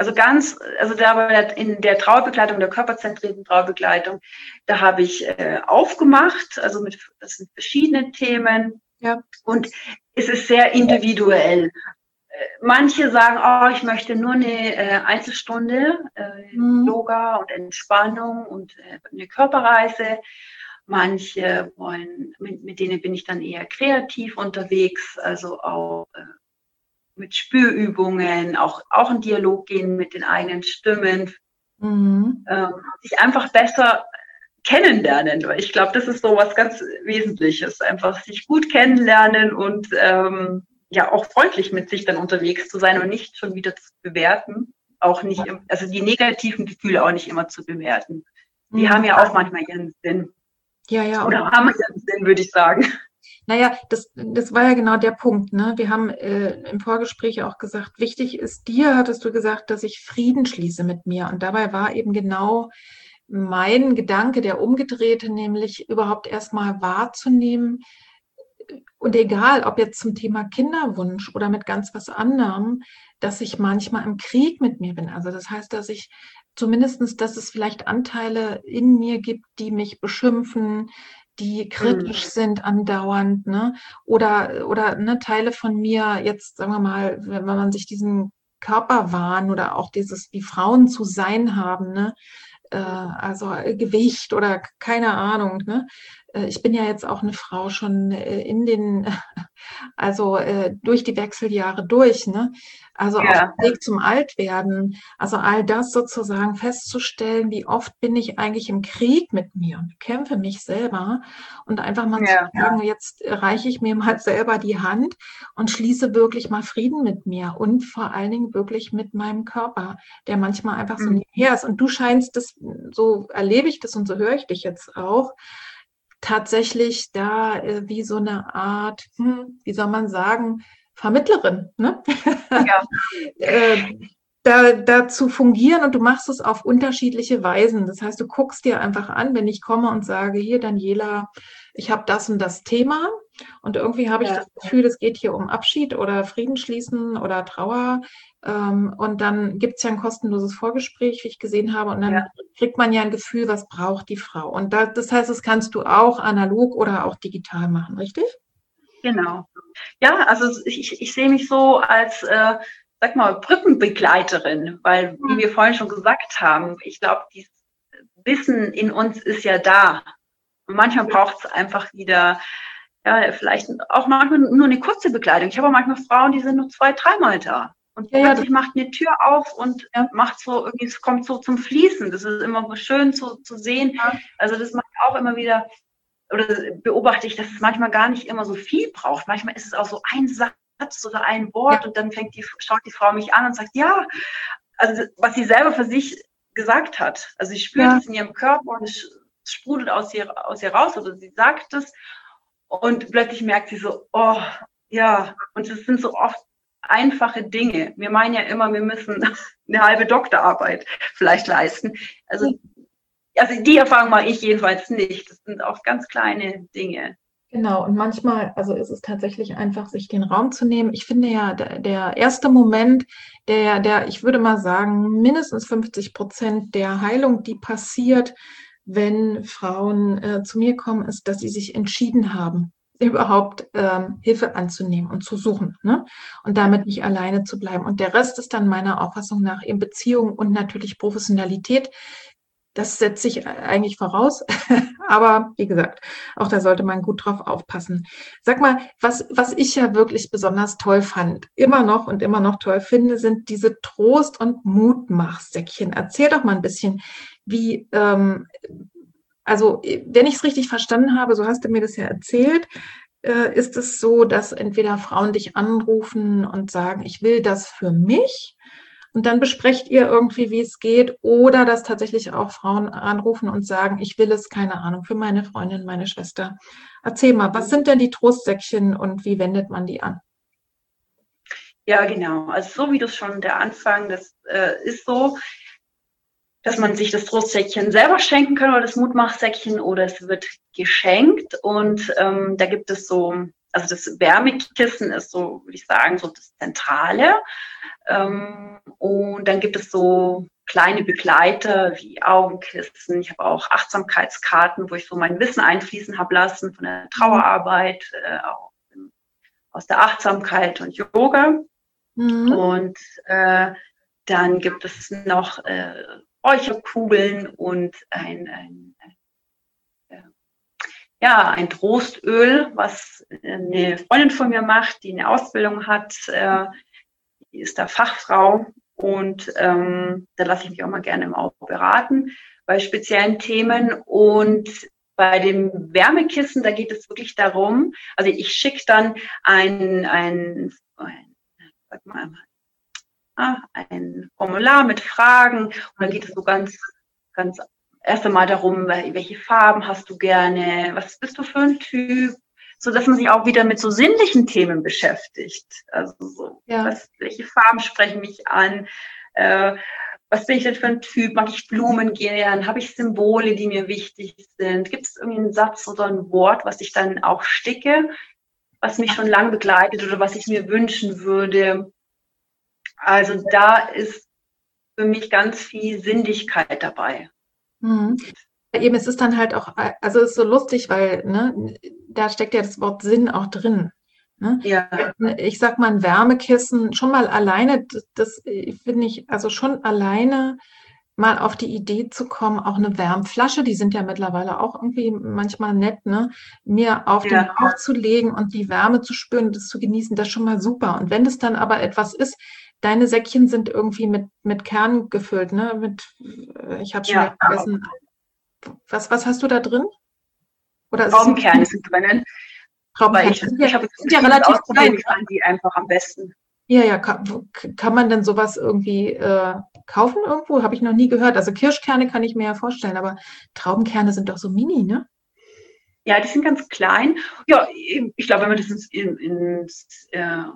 in der Trauerbegleitung, der körperzentrierten Trauerbegleitung, da habe ich aufgemacht, also das sind verschiedene Themen und es ist sehr individuell. Manche sagen, ich möchte nur eine Einzelstunde Yoga und Entspannung und eine Körperreise. Manche wollen, mit denen bin ich dann eher kreativ unterwegs, also auch mit Spürübungen, auch in Dialog gehen mit den eigenen Stimmen, sich einfach besser kennenlernen. Weil ich glaube, das ist so was ganz Wesentliches, einfach sich gut kennenlernen und auch freundlich mit sich dann unterwegs zu sein und nicht schon wieder zu bewerten, auch nicht, also die negativen Gefühle auch nicht immer zu bewerten. Die haben ja auch manchmal ihren Sinn. Oder haben ihren Sinn, würde ich sagen. Naja, das war ja genau der Punkt, ne? Wir haben im Vorgespräch auch gesagt, wichtig ist dir, hattest du gesagt, dass ich Frieden schließe mit mir. Und dabei war eben genau mein Gedanke, der umgedrehte, nämlich überhaupt erstmal wahrzunehmen, und egal, ob jetzt zum Thema Kinderwunsch oder mit ganz was anderem, dass ich manchmal im Krieg mit mir bin. Also das heißt, dass ich zumindestens, dass es vielleicht Anteile in mir gibt, die mich beschimpfen, die kritisch sind andauernd, ne? Oder ne, Teile von mir, jetzt sagen wir mal, wenn man sich diesen Körperwahn oder auch dieses, wie Frauen zu sein haben, ne? Also Gewicht oder keine Ahnung, ne? Ich bin ja jetzt auch eine Frau schon durch die Wechseljahre durch, ne? Also auf dem Weg zum Altwerden, also all das sozusagen festzustellen, wie oft bin ich eigentlich im Krieg mit mir und kämpfe mich selber und einfach mal zu sagen, jetzt reiche ich mir mal selber die Hand und schließe wirklich mal Frieden mit mir und vor allen Dingen wirklich mit meinem Körper, der manchmal einfach so nebenher ist. Und du scheinst das, so erlebe ich das und so höre ich dich jetzt auch, tatsächlich da wie so eine Art, wie soll man sagen, Vermittlerin, ne? Ja. Da zu fungieren, und du machst es auf unterschiedliche Weisen. Das heißt, du guckst dir einfach an, wenn ich komme und sage, hier Daniela, ich habe das und das Thema, und irgendwie habe ich das Gefühl, es geht hier um Abschied oder Frieden schließen oder Trauer. Und dann gibt es ja ein kostenloses Vorgespräch, wie ich gesehen habe, und dann kriegt man ja ein Gefühl, was braucht die Frau. Und das heißt, das kannst du auch analog oder auch digital machen, richtig? Genau. Ja, also ich sehe mich so als, sag mal, Brückenbegleiterin, weil, wie wir vorhin schon gesagt haben, ich glaube, dieses Wissen in uns ist ja da. Und manchmal braucht es einfach wieder, ja, vielleicht auch manchmal nur eine kurze Begleitung. Ich habe auch manchmal Frauen, die sind nur 2-, 3-mal da. Und plötzlich macht eine Tür auf und macht so irgendwie, es kommt so zum Fließen. Das ist immer schön zu sehen. Also das macht auch immer wieder, oder beobachte ich, dass es manchmal gar nicht immer so viel braucht. Manchmal ist es auch so ein Satz oder ein Wort, und dann schaut die Frau mich an und sagt, ja, also was sie selber für sich gesagt hat. Also sie spürt es in ihrem Körper und es sprudelt aus ihr raus, oder sie sagt es, und plötzlich merkt sie so, oh, ja, und es sind so oft einfache Dinge. Wir meinen ja immer, wir müssen eine halbe Doktorarbeit vielleicht leisten. Also die Erfahrung mache ich jedenfalls nicht. Das sind auch ganz kleine Dinge. Genau, und manchmal, also ist es tatsächlich einfach, sich den Raum zu nehmen. Ich finde ja, der erste Moment, ich würde mal sagen, mindestens 50% der Heilung, die passiert, wenn Frauen zu mir kommen, ist, dass sie sich entschieden haben, überhaupt Hilfe anzunehmen und zu suchen, ne? Und damit nicht alleine zu bleiben. Und der Rest ist dann meiner Auffassung nach in Beziehung und natürlich Professionalität. Das setze ich eigentlich voraus. Aber wie gesagt, auch da sollte man gut drauf aufpassen. Sag mal, was ich ja wirklich besonders toll fand, immer noch toll finde, sind diese Trost- und Mutmachsäckchen. Erzähl doch mal ein bisschen, wie, also wenn ich es richtig verstanden habe, so hast du mir das ja erzählt, ist es so, dass entweder Frauen dich anrufen und sagen, ich will das für mich, und dann besprecht ihr irgendwie, wie es geht, oder dass tatsächlich auch Frauen anrufen und sagen, ich will es, keine Ahnung, für meine Freundin, meine Schwester. Erzähl mal, was sind denn die Trostsäckchen und wie wendet man die an? Ja, genau. Also so wie das schon der Anfang, das ist so, dass man sich das Trostsäckchen selber schenken kann oder das Mutmachsäckchen, oder es wird geschenkt, und da gibt es so, also das Wärmekissen ist so, würde ich sagen, so das Zentrale. Und dann gibt es so kleine Begleiter wie Augenkissen. Ich habe auch Achtsamkeitskarten, wo ich so mein Wissen einfließen habe lassen von der Trauerarbeit, auch aus der Achtsamkeit und Yoga. Und dann gibt es noch Räucherkugeln und ein Trostöl, was eine Freundin von mir macht, die eine Ausbildung hat. Die ist da Fachfrau, und da lasse ich mich auch mal gerne im Auge beraten bei speziellen Themen. Und bei dem Wärmekissen, da geht es wirklich darum, also ich schicke dann ein Formular mit Fragen, und dann geht es so ganz erst einmal darum, welche Farben hast du gerne, was bist du für ein Typ, so dass man sich auch wieder mit so sinnlichen Themen beschäftigt. Also so, welche Farben sprechen mich an? Was bin ich denn für ein Typ? Mag ich Blumen gern? Habe ich Symbole, die mir wichtig sind? Gibt es irgendwie einen Satz oder ein Wort, was ich dann auch sticke, was mich schon lange begleitet oder was ich mir wünschen würde? Also da ist für mich ganz viel Sinnlichkeit dabei. Eben, es ist dann halt auch, also es ist so lustig, weil da steckt ja das Wort Sinn auch drin. Ne? Ja. Ich sag mal, ein Wärmekissen, schon mal alleine, das finde ich, also schon alleine mal auf die Idee zu kommen, auch eine Wärmflasche, die sind ja mittlerweile auch irgendwie manchmal nett, ne, mir auf den Bauch zu legen und die Wärme zu spüren, das zu genießen, das ist schon mal super. Und wenn es dann aber etwas ist, deine Säckchen sind irgendwie mit Kern gefüllt, ne, ich habe schon vergessen. Was hast du da drin? Oder Traubenkerne sind drinnen. Traubenkerne. Ich habe ja relativ klein. Ich fand die einfach am besten. Ja, kann man denn sowas irgendwie kaufen irgendwo? Habe ich noch nie gehört. Also Kirschkerne kann ich mir ja vorstellen, aber Traubenkerne sind doch so mini, ne? Ja, die sind ganz klein. Ja, ich glaube, wenn man das ins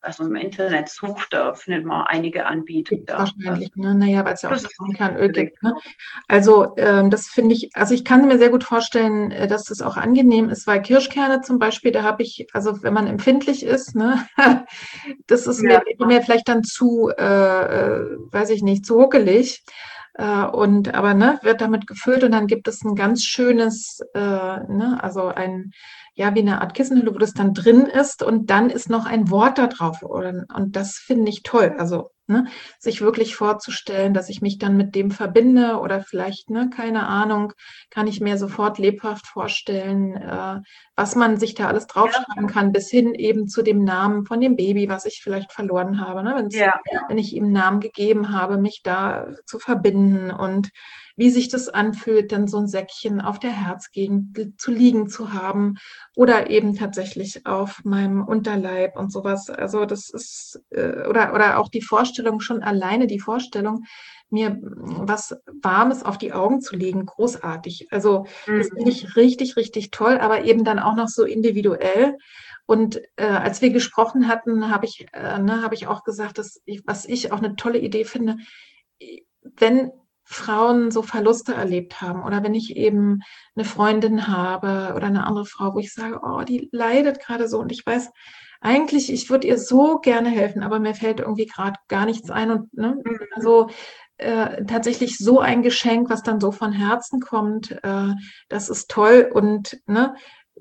also im Internet sucht, da findet man einige Anbieter. Gibt's wahrscheinlich, ne? Naja, weil es ja auch Das ist Kernöl gibt, ne? Also das finde ich, also ich kann mir sehr gut vorstellen, dass das auch angenehm ist, weil Kirschkerne zum Beispiel, da habe ich, also wenn man empfindlich ist, ne, das ist mir vielleicht dann zu, weiß ich nicht, zu huckelig. Aber ne, wird damit gefüllt und dann gibt es ein ganz schönes, ne, also ein, ja, wie eine Art Kissenhülle, wo das dann drin ist und dann ist noch ein Wort da drauf. Und das finde ich toll. Also, ne, sich wirklich vorzustellen, dass ich mich dann mit dem verbinde oder vielleicht, ne, keine Ahnung, kann ich mir sofort lebhaft vorstellen, was man sich da alles draufschreiben kann, bis hin eben zu dem Namen von dem Baby, was ich vielleicht verloren habe, ne, wenn ich ihm einen Namen gegeben habe, mich da zu verbinden und wie sich das anfühlt, dann so ein Säckchen auf der Herzgegend zu liegen zu haben oder eben tatsächlich auf meinem Unterleib und sowas. Also das ist, oder auch die Vorstellung, schon alleine die Vorstellung, mir was Warmes auf die Augen zu legen, großartig. Also das finde ich richtig, richtig toll, aber eben dann auch noch so individuell. Und als wir gesprochen hatten, habe ich auch gesagt, was ich auch eine tolle Idee finde, wenn Frauen so Verluste erlebt haben oder wenn ich eben eine Freundin habe oder eine andere Frau, wo ich sage, oh, die leidet gerade so und ich weiß eigentlich, ich würde ihr so gerne helfen, aber mir fällt irgendwie gerade gar nichts ein und ne, also tatsächlich so ein Geschenk, was dann so von Herzen kommt, das ist toll und ne,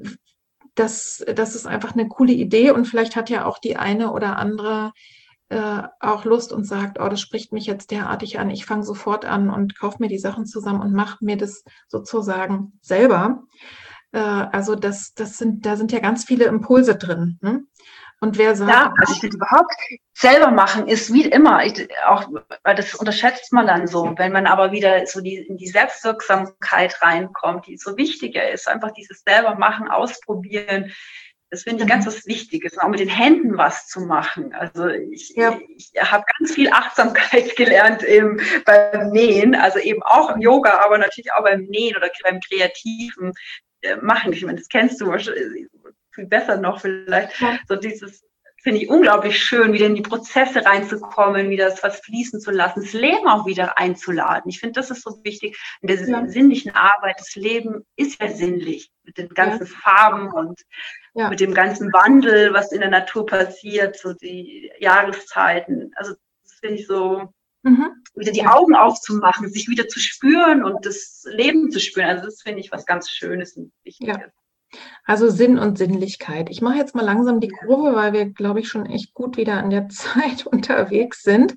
das ist einfach eine coole Idee und vielleicht hat ja auch die eine oder andere auch Lust und sagt, oh, das spricht mich jetzt derartig an, ich fange sofort an und kaufe mir die Sachen zusammen und mache mir das sozusagen selber. Also da sind ja ganz viele Impulse drin. Ne? Und wer sagt... Ja, also ich finde überhaupt, selber machen ist wie immer, auch, weil das unterschätzt man dann so, wenn man aber wieder so in die Selbstwirksamkeit reinkommt, die so wichtiger ist, einfach dieses selber machen, ausprobieren. Das finde ich ganz was Wichtiges, auch mit den Händen was zu machen. Also ich habe ganz viel Achtsamkeit gelernt beim Nähen, also eben auch im Yoga, aber natürlich auch beim Nähen oder beim kreativen Machen. Ich meine, das kennst du wahrscheinlich viel besser noch vielleicht. Ja. So dieses finde ich unglaublich schön, wieder in die Prozesse reinzukommen, wieder das was fließen zu lassen, das Leben auch wieder einzuladen. Ich finde, das ist so wichtig. In der sinnlichen Arbeit, das Leben ist ja sinnlich mit den ganzen Farben und mit dem ganzen Wandel, was in der Natur passiert, so die Jahreszeiten. Also das finde ich so, wieder die Augen aufzumachen, sich wieder zu spüren und das Leben zu spüren. Also das finde ich was ganz Schönes und Wichtiges. Ja. Also Sinn und Sinnlichkeit. Ich mache jetzt mal langsam die Kurve, weil wir, glaube ich, schon echt gut wieder an der Zeit unterwegs sind.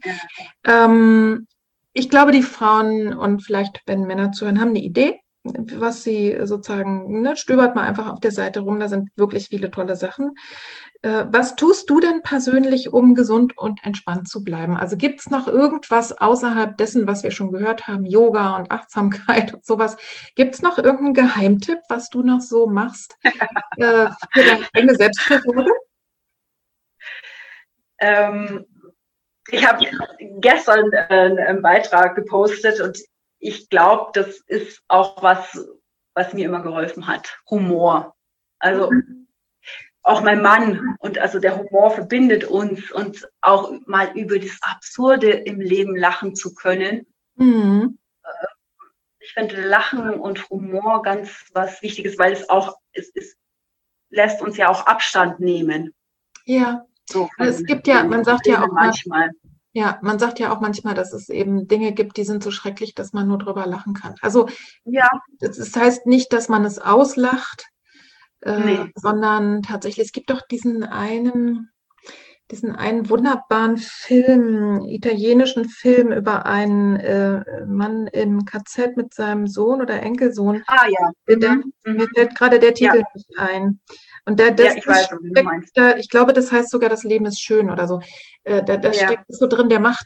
Ich glaube, die Frauen und vielleicht, wenn Männer zuhören, haben eine Idee, was sie sozusagen, ne, stöbert mal einfach auf der Seite rum, da sind wirklich viele tolle Sachen. Was tust du denn persönlich, um gesund und entspannt zu bleiben? Also gibt es noch irgendwas außerhalb dessen, was wir schon gehört haben, Yoga und Achtsamkeit und sowas? Gibt es noch irgendeinen Geheimtipp, was du noch so machst für deine eigene Selbstfürsorge? Ich habe gestern einen Beitrag gepostet und ich glaube, das ist auch was mir immer geholfen hat. Humor. Also auch mein Mann und also der Humor verbindet uns und auch mal über das Absurde im Leben lachen zu können. Ich finde Lachen und Humor ganz was Wichtiges, weil es lässt uns ja auch Abstand nehmen. Ja, so, es gibt ja, man sagt ja auch manchmal. Ja, man sagt ja auch manchmal, dass es eben Dinge gibt, die sind so schrecklich, dass man nur drüber lachen kann. Also das heißt nicht, dass man es auslacht, sondern tatsächlich, es gibt doch diesen einen wunderbaren Film, italienischen Film über einen Mann im KZ mit seinem Sohn oder Enkelsohn. Ah ja. Mir fällt gerade der Titel nicht ein. Und ich weiß, wie du meinst. Ich glaube, das heißt sogar, das Leben ist schön oder so. Da steckt so drin, der macht,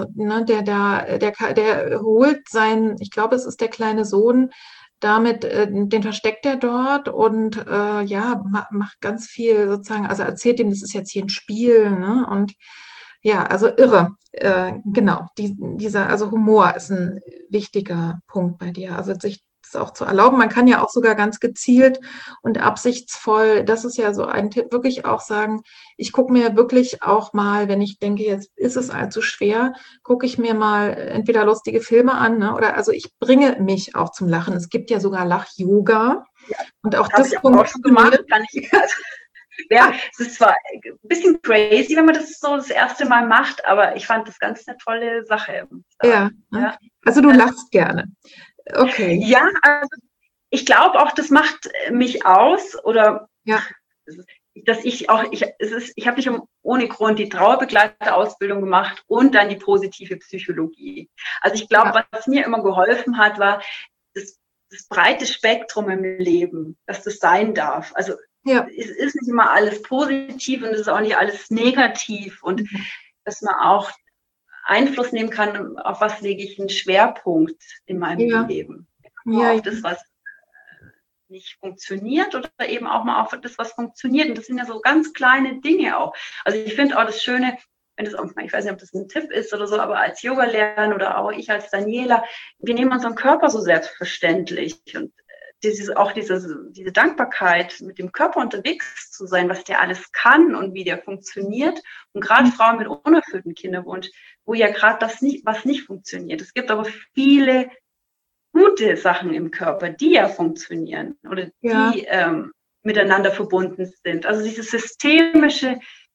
der holt ich glaube, es ist der kleine Sohn, damit, den versteckt er dort und macht ganz viel sozusagen, also erzählt ihm, das ist jetzt hier ein Spiel, ne? Und ja, also irre. Genau, also Humor ist ein wichtiger Punkt bei dir. Also sich das auch zu erlauben. Man kann ja auch sogar ganz gezielt und absichtsvoll, das ist ja so ein Tipp, wirklich auch sagen, ich gucke mir wirklich auch mal, wenn ich denke, jetzt ist es allzu schwer, gucke ich mir mal entweder lustige Filme an, ne, oder also ich bringe mich auch zum Lachen. Es gibt ja sogar Lach-Yoga. Ja, und auch habe das ich auch schon gemacht, kann ich. Ja, es ist zwar ein bisschen crazy, wenn man das so das erste Mal macht, aber ich fand das ganz eine tolle Sache. Ja, ja. Also du lachst gerne. Okay. Ja, also ich glaube auch, das macht mich aus oder ja. dass ich habe nicht ohne Grund die Trauerbegleiterausbildung gemacht und dann die positive Psychologie. Also ich glaube, was mir immer geholfen hat, war das breite Spektrum im Leben, dass das sein darf. Also es ist nicht immer alles positiv und es ist auch nicht alles negativ und dass man auch Einfluss nehmen kann, auf was lege ich einen Schwerpunkt in meinem Leben. Auf das, was nicht funktioniert oder eben auch mal auf das, was funktioniert. Und das sind ja so ganz kleine Dinge auch. Also ich finde auch das Schöne, wenn das auch, ich weiß nicht, ob das ein Tipp ist oder so, aber als Yoga-Lerner oder auch ich als Daniela, wir nehmen unseren Körper so selbstverständlich und diese Dankbarkeit, mit dem Körper unterwegs zu sein, was der alles kann und wie der funktioniert. Und gerade Frauen mit unerfülltem Kinderwunsch, wo ja gerade was nicht funktioniert. Es gibt aber viele gute Sachen im Körper, die ja funktionieren oder die miteinander verbunden sind. Also dieses systemische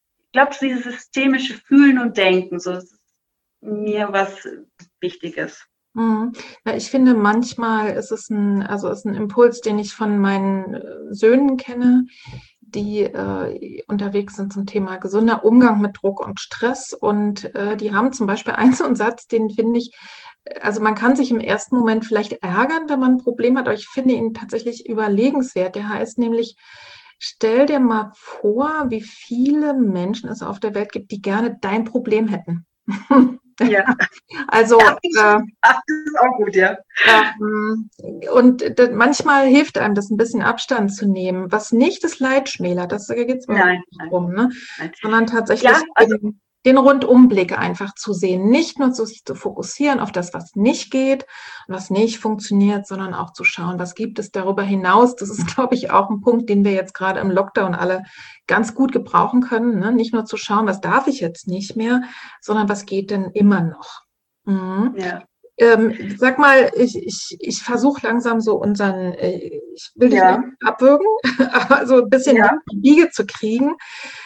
Fühlen und Denken, so ist mir was Wichtiges. Ja, ich finde, manchmal ist es ein Impuls, den ich von meinen Söhnen kenne, die unterwegs sind zum Thema gesunder Umgang mit Druck und Stress. Und die haben zum Beispiel so einen Satz, den finde ich, also man kann sich im ersten Moment vielleicht ärgern, wenn man ein Problem hat, aber ich finde ihn tatsächlich überlegenswert. Der heißt nämlich, stell dir mal vor, wie viele Menschen es auf der Welt gibt, die gerne dein Problem hätten. Ja. Also, das ist auch gut, ja. Und manchmal hilft einem das, ein bisschen Abstand zu nehmen, was nicht das Leid schmälert, das geht es mir nicht drum, ne? Sondern tatsächlich den Rundumblick einfach zu sehen, nicht nur sich zu fokussieren auf das, was nicht geht, was nicht funktioniert, sondern auch zu schauen, was gibt es darüber hinaus. Das ist, glaube ich, auch ein Punkt, den wir jetzt gerade im Lockdown alle ganz gut gebrauchen können, ne? Nicht nur zu schauen, was darf ich jetzt nicht mehr, sondern was geht denn immer noch. Ja. Sag mal, ich versuche langsam so ich will dich nicht abwürgen, aber so ein bisschen die Biege zu kriegen.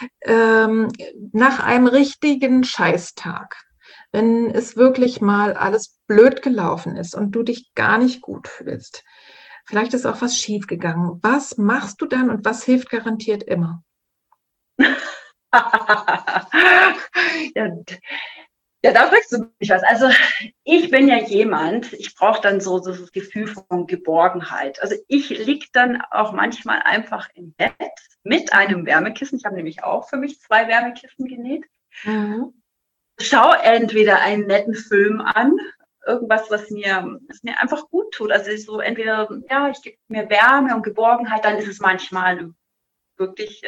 Nach einem richtigen Scheißtag, wenn es wirklich mal alles blöd gelaufen ist und du dich gar nicht gut fühlst, vielleicht ist auch was schief gegangen. Was machst du dann und was hilft garantiert immer? Ja, da fragst du mich was. Also ich bin ja jemand, ich brauche dann so das Gefühl von Geborgenheit. Also ich liege dann auch manchmal einfach im Bett mit einem Wärmekissen. Ich habe nämlich auch für mich 2 Wärmekissen genäht. Schau entweder einen netten Film an, irgendwas, was mir einfach gut tut. Also so entweder, ich gebe mir Wärme und Geborgenheit, dann ist es manchmal wirklich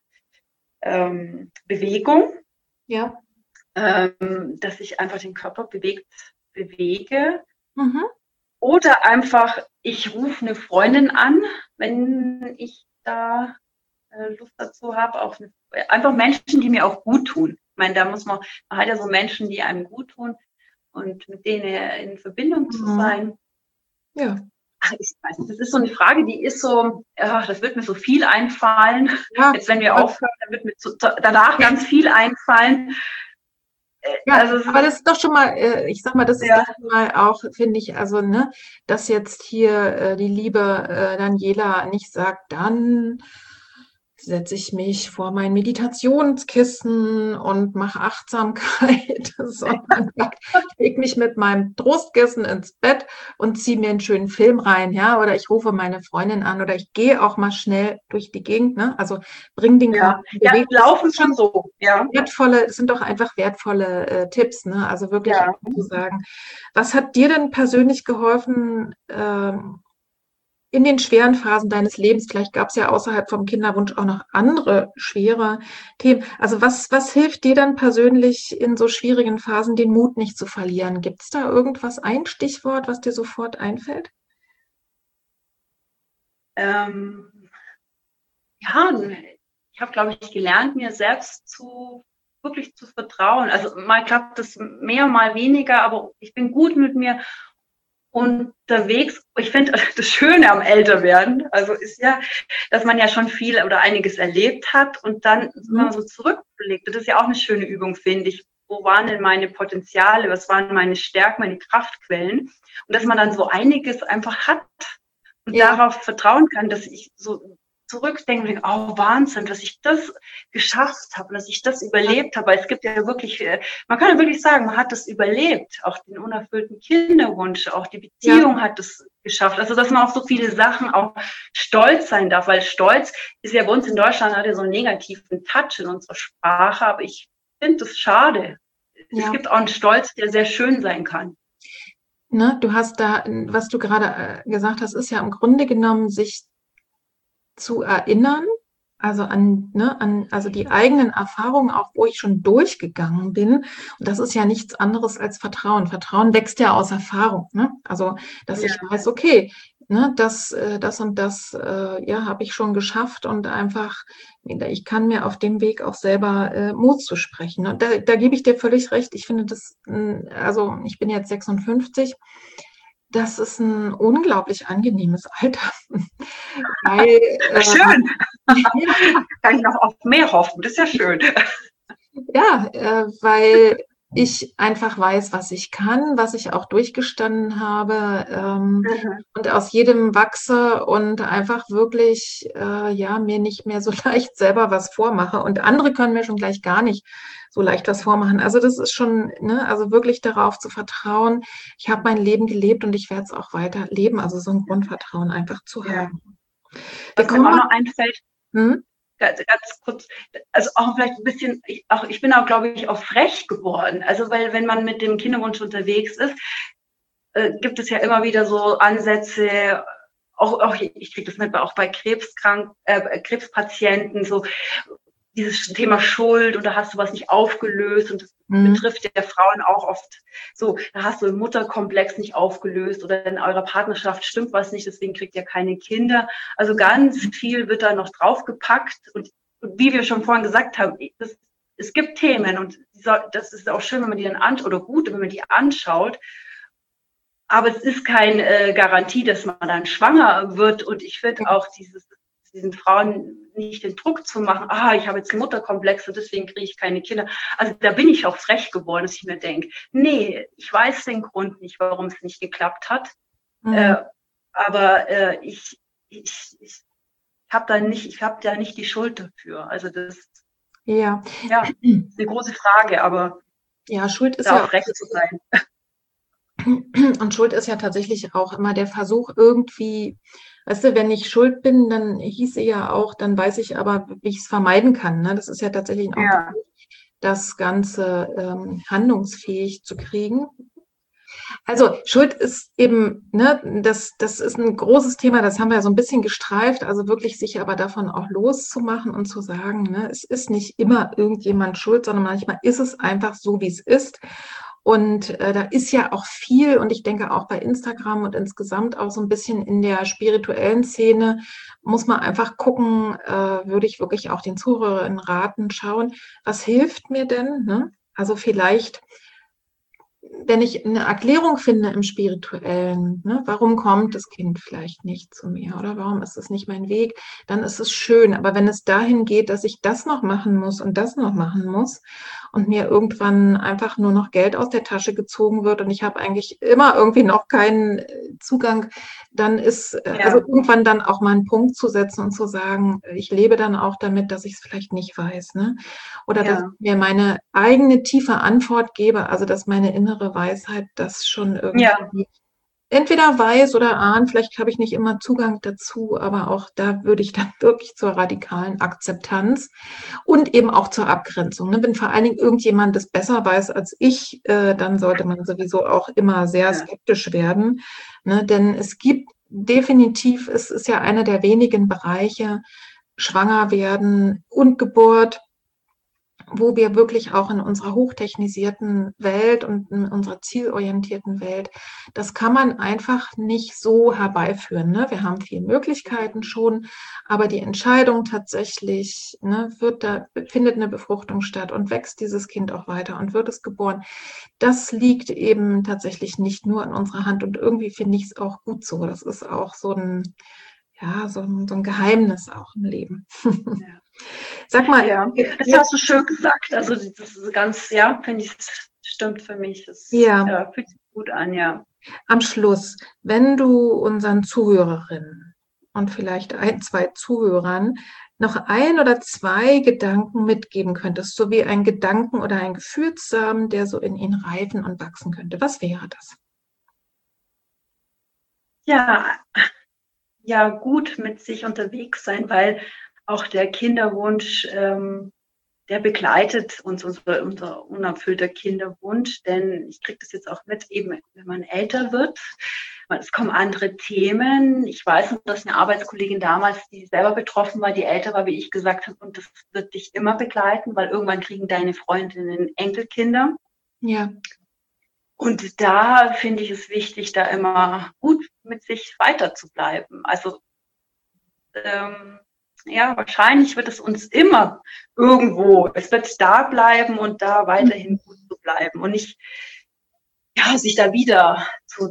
Bewegung. Ja. Dass ich einfach den Körper bewege. Oder einfach, ich rufe eine Freundin an, wenn ich da Lust dazu habe. Einfach Menschen, die mir auch gut tun. Ich meine, man hat ja so Menschen, die einem gut tun und mit denen in Verbindung zu sein. Ja. Ach, ich weiß nicht, das ist so eine Frage, die ist so, das wird mir so viel einfallen. Ja. Jetzt, wenn wir aufhören, dann wird mir danach ganz viel einfallen. Ja, also, aber das ist doch schon mal, ich sag mal, das ist doch schon mal auch, finde ich, also, ne, dass jetzt hier die liebe Daniela nicht sagt, dann setze ich mich vor mein Meditationskissen und mache Achtsamkeit, sondern leg mich mit meinem Trostkissen ins Bett und ziehe mir einen schönen Film rein, ja, oder ich rufe meine Freundin an oder ich gehe auch mal schnell durch die Gegend, ne, also bring den Körper in Bewegung. Ja, laufen schon so, ja. Es sind doch einfach wertvolle Tipps, ne, also wirklich zu sagen, was hat dir denn persönlich geholfen, in den schweren Phasen deines Lebens? Vielleicht gab es ja außerhalb vom Kinderwunsch auch noch andere schwere Themen. Also was hilft dir dann persönlich in so schwierigen Phasen, den Mut nicht zu verlieren? Gibt es da irgendwas, ein Stichwort, was dir sofort einfällt? Ja, ich habe, glaube ich, gelernt, mir selbst wirklich zu vertrauen. Also mal klappt es mehr, mal weniger, aber ich bin gut mit mir unterwegs. Ich finde das Schöne am Älterwerden, also ist ja, dass man ja schon viel oder einiges erlebt hat und dann, wenn man so zurückblickt, das ist ja auch eine schöne Übung, finde ich. Wo waren denn meine Potenziale? Was waren meine Stärken, meine Kraftquellen? Und dass man dann so einiges einfach hat und darauf vertrauen kann, dass ich so zurückdenke und denke, oh Wahnsinn, dass ich das geschafft habe, dass ich das überlebt habe. Weil es gibt ja wirklich, man kann ja wirklich sagen, man hat das überlebt, auch den unerfüllten Kinderwunsch, auch die Beziehung hat es geschafft. Also dass man auf so viele Sachen auch stolz sein darf, weil Stolz ist ja bei uns in Deutschland, hat ja so einen negativen Touch in unserer Sprache, aber ich finde das schade. Es gibt auch einen Stolz, der sehr schön sein kann. Ne, du hast da, was du gerade gesagt hast, ist ja im Grunde genommen, sich zu erinnern, also also die eigenen Erfahrungen, auch wo ich schon durchgegangen bin. Und das ist ja nichts anderes als Vertrauen. Vertrauen wächst ja aus Erfahrung, ne? Also, dass ich weiß, okay, ne, das und das, habe ich schon geschafft und einfach, ich kann mir auf dem Weg auch selber Mut zu sprechen. Und da gebe ich dir völlig recht. Ich finde das, also ich bin jetzt 56. Das ist ein unglaublich angenehmes Alter. Weil, schön. Kann ich noch auf mehr hoffen. Das ist ja schön. Ja, weil ich einfach weiß, was ich kann, was ich auch durchgestanden habe, und aus jedem wachse und einfach wirklich, mir nicht mehr so leicht selber was vormache. Und andere können mir schon gleich gar nicht so leicht was vormachen. Also das ist schon, ne, also wirklich darauf zu vertrauen, ich habe mein Leben gelebt und ich werde es auch weiter leben. Also so ein Grundvertrauen einfach zu haben. Was mir auch noch einfällt, ganz kurz, also auch vielleicht ein bisschen, ich bin auch, glaube ich, auch frech geworden. Also weil wenn man mit dem Kinderwunsch unterwegs ist, gibt es ja immer wieder so Ansätze, auch ich kriege das mit, auch bei Krebspatienten, so dieses Thema Schuld oder hast du was nicht aufgelöst und das betrifft ja Frauen auch oft so, da hast du einen Mutterkomplex nicht aufgelöst oder in eurer Partnerschaft stimmt was nicht, deswegen kriegt ihr keine Kinder. Also ganz viel wird da noch draufgepackt und wie wir schon vorhin gesagt haben, es gibt Themen und das ist auch schön, wenn man die dann anschaut oder gut, wenn man die anschaut. Aber es ist keine Garantie, dass man dann schwanger wird und ich finde auch diesen Frauen nicht den Druck zu machen, ich habe jetzt einen Mutterkomplex und deswegen kriege ich keine Kinder. Also da bin ich auch frech geworden, dass ich mir denke, nee, ich weiß den Grund nicht, warum es nicht geklappt hat. Aber ich habe da nicht die Schuld dafür. Also das ist eine große Frage, aber Schuld ist da auch frech zu sein. Und Schuld ist ja tatsächlich auch immer der Versuch irgendwie, weißt du, wenn ich schuld bin, dann hieße ja auch, dann weiß ich aber, wie ich es vermeiden kann. Ne? Das ist ja tatsächlich auch das Ganze handlungsfähig zu kriegen. Also Schuld ist eben, ne, das ist ein großes Thema, das haben wir ja so ein bisschen gestreift, also wirklich sich aber davon auch loszumachen und zu sagen, ne, es ist nicht immer irgendjemand schuld, sondern manchmal ist es einfach so, wie es ist. Und da ist ja auch viel, und ich denke auch bei Instagram und insgesamt auch so ein bisschen in der spirituellen Szene, muss man einfach gucken, würde ich wirklich auch den Zuhörerinnen raten, schauen, was hilft mir denn? Ne? Also vielleicht, wenn ich eine Erklärung finde im Spirituellen, ne, warum kommt das Kind vielleicht nicht zu mir oder warum ist es nicht mein Weg, dann ist es schön. Aber wenn es dahin geht, dass ich das noch machen muss und das noch machen muss und mir irgendwann einfach nur noch Geld aus der Tasche gezogen wird und ich habe eigentlich immer irgendwie noch keinen Zugang, dann ist also irgendwann dann auch mal einen Punkt zu setzen und zu sagen, ich lebe dann auch damit, dass ich es vielleicht nicht weiß, ne? Oder dass ich mir meine eigene tiefe Antwort gebe, also dass meine innere Weisheit das schon irgendwie entweder weiß oder ahnt, vielleicht habe ich nicht immer Zugang dazu, aber auch da würde ich dann wirklich zur radikalen Akzeptanz und eben auch zur Abgrenzung. Ne? Wenn vor allen Dingen irgendjemand das besser weiß als ich, dann sollte man sowieso auch immer sehr skeptisch werden, ne? Denn es gibt definitiv, es ist ja einer der wenigen Bereiche, schwanger werden und Geburt wo wir wirklich auch in unserer hochtechnisierten Welt und in unserer zielorientierten Welt, das kann man einfach nicht so herbeiführen. Ne? Wir haben viele Möglichkeiten schon, aber die Entscheidung tatsächlich, ne, findet eine Befruchtung statt und wächst dieses Kind auch weiter und wird es geboren, das liegt eben tatsächlich nicht nur in unserer Hand und irgendwie finde ich es auch gut so. Das ist auch so ein Geheimnis auch im Leben. Ja. Sag mal, ja, das hast du schön gesagt. Also das ist ganz, ja, finde ich, das stimmt für mich. Das fühlt sich gut an, ja. Am Schluss, wenn du unseren Zuhörerinnen und vielleicht 1, 2 Zuhörern noch 1 oder 2 Gedanken mitgeben könntest, so wie ein Gedanken oder ein Gefühlssamen, der so in ihnen reifen und wachsen könnte, was wäre das? Ja, gut mit sich unterwegs sein, weil auch der Kinderwunsch, der begleitet uns, unser unerfüllter Kinderwunsch, denn ich kriege das jetzt auch mit, eben wenn man älter wird, es kommen andere Themen. Ich weiß noch, dass eine Arbeitskollegin damals, die selber betroffen war, die älter war wie ich, gesagt hat, und das wird dich immer begleiten, weil irgendwann kriegen deine Freundinnen Enkelkinder. Ja. Und da finde ich es wichtig, da immer gut mit sich weiter zu bleiben. Also wahrscheinlich wird es uns immer es wird da bleiben und da weiterhin gut zu bleiben und nicht sich da wieder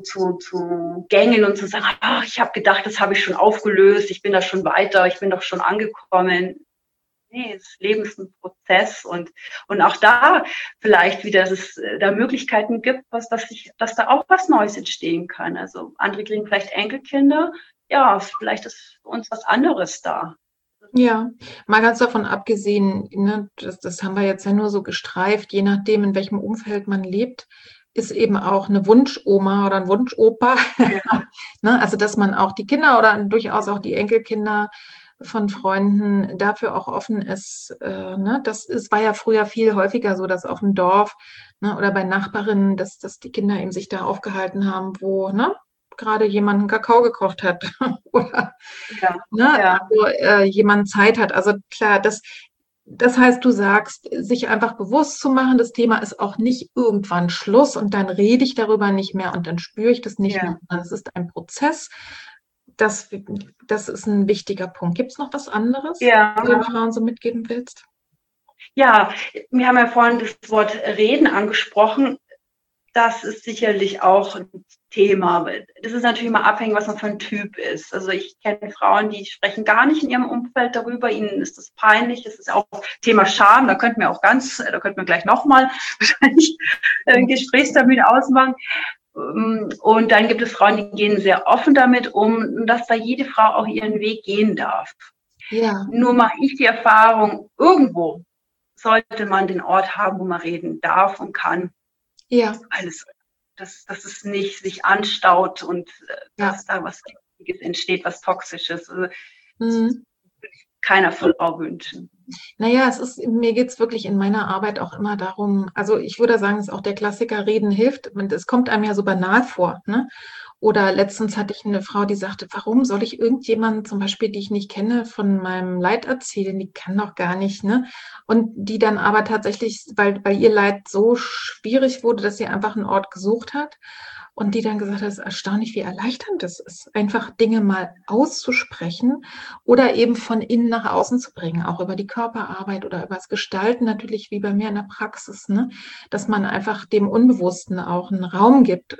zu gängeln und zu sagen, ich habe gedacht, das habe ich schon aufgelöst, ich bin da schon weiter, ich bin doch schon angekommen. Nee, das Leben ist ein Prozess und auch da vielleicht wieder, dass es da Möglichkeiten gibt, dass da auch was Neues entstehen kann. Also andere kriegen vielleicht Enkelkinder, vielleicht ist für uns was anderes da. Ja, mal ganz davon abgesehen, ne, das haben wir jetzt ja nur so gestreift, je nachdem, in welchem Umfeld man lebt, ist eben auch eine Wunschoma oder ein Wunschopa. Ja. Ne, also, dass man auch die Kinder oder durchaus auch die Enkelkinder von Freunden dafür auch offen ist. Ne? War ja früher viel häufiger so, dass auf dem Dorf, ne, oder bei Nachbarinnen, dass die Kinder eben sich da aufgehalten haben, wo, ne, gerade jemand einen Kakao gekocht hat oder also, jemand Zeit hat. Also klar, das heißt, du sagst, sich einfach bewusst zu machen, das Thema ist auch nicht irgendwann Schluss und dann rede ich darüber nicht mehr und dann spüre ich das nicht mehr. Es ist ein Prozess. Das ist ein wichtiger Punkt. Gibt es noch was anderes, was du den Frauen so mitgeben willst? Ja, wir haben ja vorhin das Wort Reden angesprochen. Das ist sicherlich auch ein Thema. Das ist natürlich immer abhängig, was man für ein Typ ist. Also ich kenne Frauen, die sprechen gar nicht in ihrem Umfeld darüber. Ihnen ist das peinlich. Das ist auch Thema Scham. Da könnten wir gleich nochmal wahrscheinlich ein Gesprächstermin ausmachen. Und dann gibt es Frauen, die gehen sehr offen damit um, dass da jede Frau auch ihren Weg gehen darf. Ja. Nur mache ich die Erfahrung, irgendwo sollte man den Ort haben, wo man reden darf und kann. Ja. Dass es nicht sich anstaut und dass da was Giftiges entsteht, was Toxisches. Also, das würde ich keiner Frau wünschen. Naja, mir geht es wirklich in meiner Arbeit auch immer darum, also ich würde sagen, es ist auch der Klassiker, Reden hilft. Und es kommt einem ja so banal vor, ne? Oder letztens hatte ich eine Frau, die sagte, warum soll ich irgendjemanden zum Beispiel, die ich nicht kenne, von meinem Leid erzählen? Die kann doch gar nicht, ne? Und die dann aber tatsächlich, weil ihr Leid so schwierig wurde, dass sie einfach einen Ort gesucht hat. Und die dann gesagt hat, es ist erstaunlich, wie erleichternd es ist, einfach Dinge mal auszusprechen oder eben von innen nach außen zu bringen, auch über die Körperarbeit oder über das Gestalten natürlich, wie bei mir in der Praxis, ne? Dass man einfach dem Unbewussten auch einen Raum gibt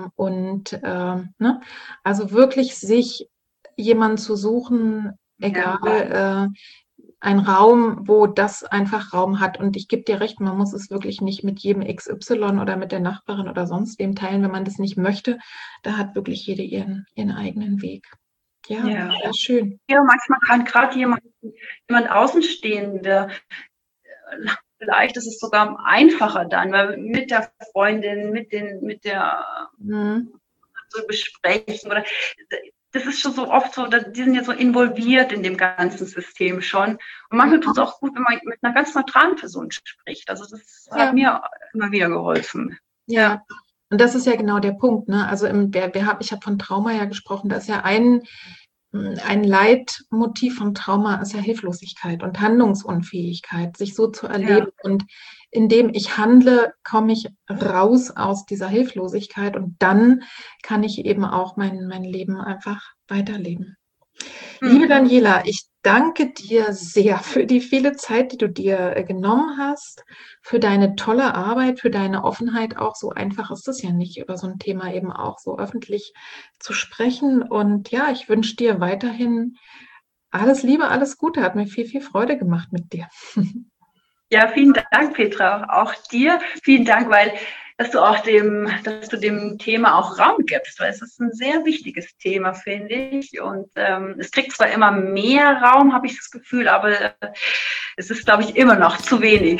ne? Also wirklich sich jemanden zu suchen, egal, ein Raum, wo das einfach Raum hat. Und ich gebe dir recht, man muss es wirklich nicht mit jedem XY oder mit der Nachbarin oder sonst wem teilen, wenn man das nicht möchte. Da hat wirklich jede ihren eigenen Weg. Ja, sehr schön. Ja, manchmal kann gerade jemand Außenstehender, vielleicht ist es sogar einfacher dann, weil mit der Freundin, mit der zu besprechen oder das ist schon so oft so, die sind ja so involviert in dem ganzen System schon. Und manchmal tut es auch gut, wenn man mit einer ganz neutralen Person spricht. Also das hat mir immer wieder geholfen. Ja, und das ist ja genau der Punkt, ne? Also ich habe von Trauma ja gesprochen, da ist ja ein ein Leitmotiv vom Trauma ist ja Hilflosigkeit und Handlungsunfähigkeit, sich so zu Ja. erleben. Und indem ich handle, komme ich raus aus dieser Hilflosigkeit und dann kann ich eben auch mein Leben einfach weiterleben. Liebe Mhm. Daniela, ich danke dir sehr für die viele Zeit, die du dir genommen hast, für deine tolle Arbeit, für deine Offenheit. Auch so einfach ist es ja nicht, über so ein Thema eben auch so öffentlich zu sprechen. Und ja, ich wünsche dir weiterhin alles Liebe, alles Gute. Hat mir viel, viel Freude gemacht mit dir. Ja, vielen Dank, Petra. Auch dir vielen Dank, dass du dem Thema auch Raum gibst, weil es ist ein sehr wichtiges Thema, finde ich. Und es kriegt zwar immer mehr Raum, habe ich das Gefühl, aber es ist, glaube ich, immer noch zu wenig.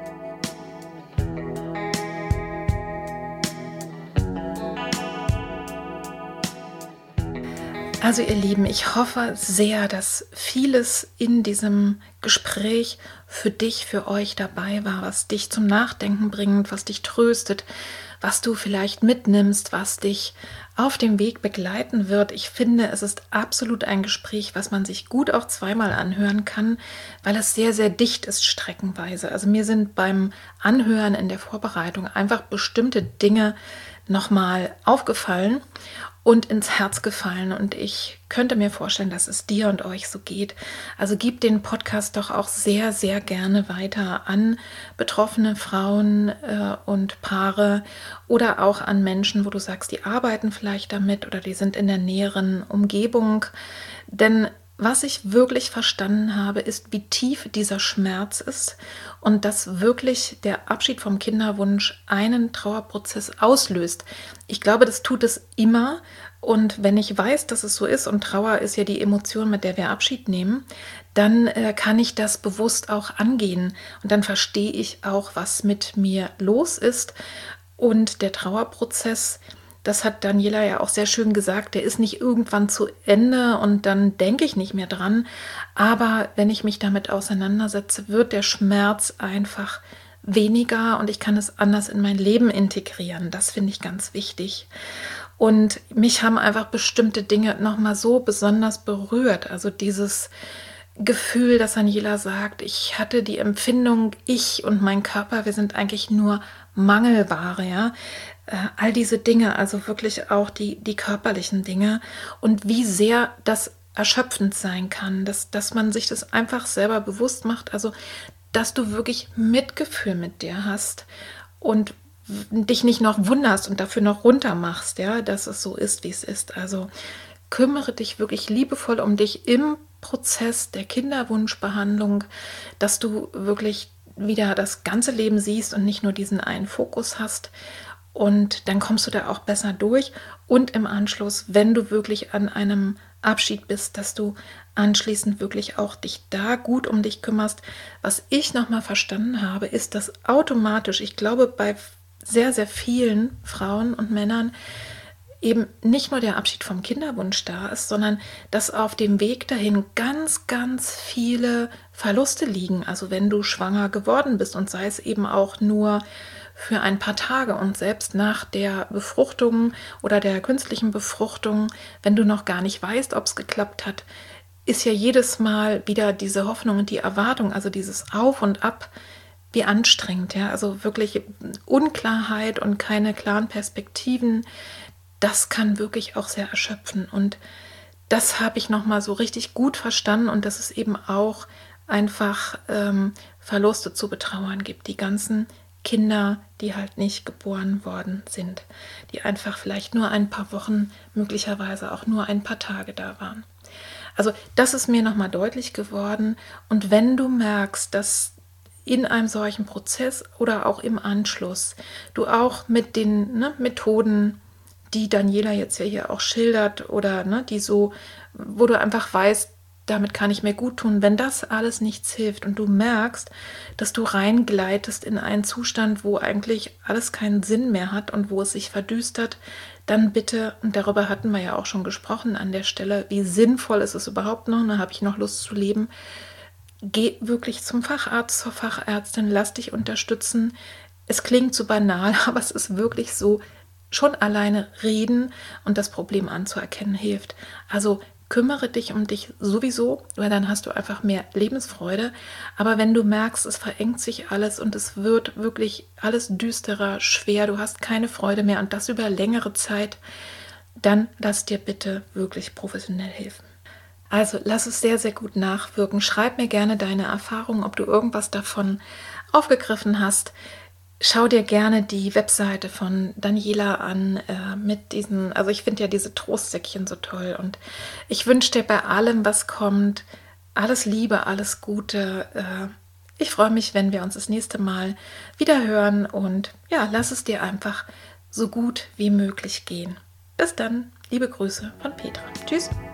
Also ihr Lieben, ich hoffe sehr, dass vieles in diesem Gespräch für dich, für euch dabei war, was dich zum Nachdenken bringt, was dich tröstet, was du vielleicht mitnimmst, was dich auf dem Weg begleiten wird. Ich finde, es ist absolut ein Gespräch, was man sich gut auch zweimal anhören kann, weil es sehr, sehr dicht ist streckenweise. Also mir sind beim Anhören in der Vorbereitung einfach bestimmte Dinge nochmal aufgefallen und ins Herz gefallen. Und ich könnte mir vorstellen, dass es dir und euch so geht. Also gib den Podcast doch auch sehr, sehr gerne weiter an betroffene Frauen und Paare oder auch an Menschen, wo du sagst, die arbeiten vielleicht damit oder die sind in der näheren Umgebung. Denn was ich wirklich verstanden habe, ist, wie tief dieser Schmerz ist und dass wirklich der Abschied vom Kinderwunsch einen Trauerprozess auslöst. Ich glaube, das tut es immer. Und wenn ich weiß, dass es so ist, und Trauer ist ja die Emotion, mit der wir Abschied nehmen, dann kann ich das bewusst auch angehen. Und dann verstehe ich auch, was mit mir los ist. Und der Trauerprozess, das hat Daniela ja auch sehr schön gesagt, der ist nicht irgendwann zu Ende und dann denke ich nicht mehr dran. Aber wenn ich mich damit auseinandersetze, wird der Schmerz einfach weniger und ich kann es anders in mein Leben integrieren. Das finde ich ganz wichtig. Und mich haben einfach bestimmte Dinge nochmal so besonders berührt. Also dieses Gefühl, dass Daniela sagt, ich hatte die Empfindung, ich und mein Körper, wir sind eigentlich nur Mangelware, ja. All diese Dinge, also wirklich auch die körperlichen Dinge und wie sehr das erschöpfend sein kann, dass man sich das einfach selber bewusst macht, also dass du wirklich Mitgefühl mit dir hast und dich nicht noch wunderst und dafür noch runter machst, ja, dass es so ist, wie es ist. Also kümmere dich wirklich liebevoll um dich im Prozess der Kinderwunschbehandlung, dass du wirklich wieder das ganze Leben siehst und nicht nur diesen einen Fokus hast. Und dann kommst du da auch besser durch. Und im Anschluss, wenn du wirklich an einem Abschied bist, dass du anschließend wirklich auch dich da gut um dich kümmerst. Was ich nochmal verstanden habe, ist, dass automatisch, ich glaube, bei sehr, sehr vielen Frauen und Männern eben nicht nur der Abschied vom Kinderwunsch da ist, sondern dass auf dem Weg dahin ganz, ganz viele Verluste liegen. Also wenn du schwanger geworden bist und sei es eben auch nur für ein paar Tage und selbst nach der Befruchtung oder der künstlichen Befruchtung, wenn du noch gar nicht weißt, ob es geklappt hat, ist ja jedes Mal wieder diese Hoffnung und die Erwartung, also dieses Auf und Ab, wie anstrengend, ja, also wirklich Unklarheit und keine klaren Perspektiven, das kann wirklich auch sehr erschöpfen und das habe ich nochmal so richtig gut verstanden und dass es eben auch einfach Verluste zu betrauern gibt, die ganzen Kinder, die halt nicht geboren worden sind, die einfach vielleicht nur ein paar Wochen, möglicherweise auch nur ein paar Tage da waren. Also das ist mir nochmal deutlich geworden und wenn du merkst, dass in einem solchen Prozess oder auch im Anschluss du auch mit den Methoden, die Daniela jetzt ja hier auch schildert oder die so, wo du einfach weißt, damit kann ich mir gut tun, wenn das alles nichts hilft und du merkst, dass du reingleitest in einen Zustand, wo eigentlich alles keinen Sinn mehr hat und wo es sich verdüstert, dann bitte, und darüber hatten wir ja auch schon gesprochen an der Stelle, wie sinnvoll ist es überhaupt noch, habe ich noch Lust zu leben, geh wirklich zum Facharzt, zur Fachärztin, lass dich unterstützen. Es klingt so banal, aber es ist wirklich so, schon alleine reden und das Problem anzuerkennen hilft. Also kümmere dich um dich sowieso, weil dann hast du einfach mehr Lebensfreude. Aber wenn du merkst, es verengt sich alles und es wird wirklich alles düsterer, schwer, du hast keine Freude mehr und das über längere Zeit, dann lass dir bitte wirklich professionell helfen. Also lass es sehr, sehr gut nachwirken. Schreib mir gerne deine Erfahrungen, ob du irgendwas davon aufgegriffen hast. Schau dir gerne die Webseite von Daniela an mit diesen, also ich finde ja diese Trostsäckchen so toll und ich wünsche dir bei allem, was kommt, alles Liebe, alles Gute. Ich freue mich, wenn wir uns das nächste Mal wieder hören und ja, lass es dir einfach so gut wie möglich gehen. Bis dann, liebe Grüße von Petra. Tschüss.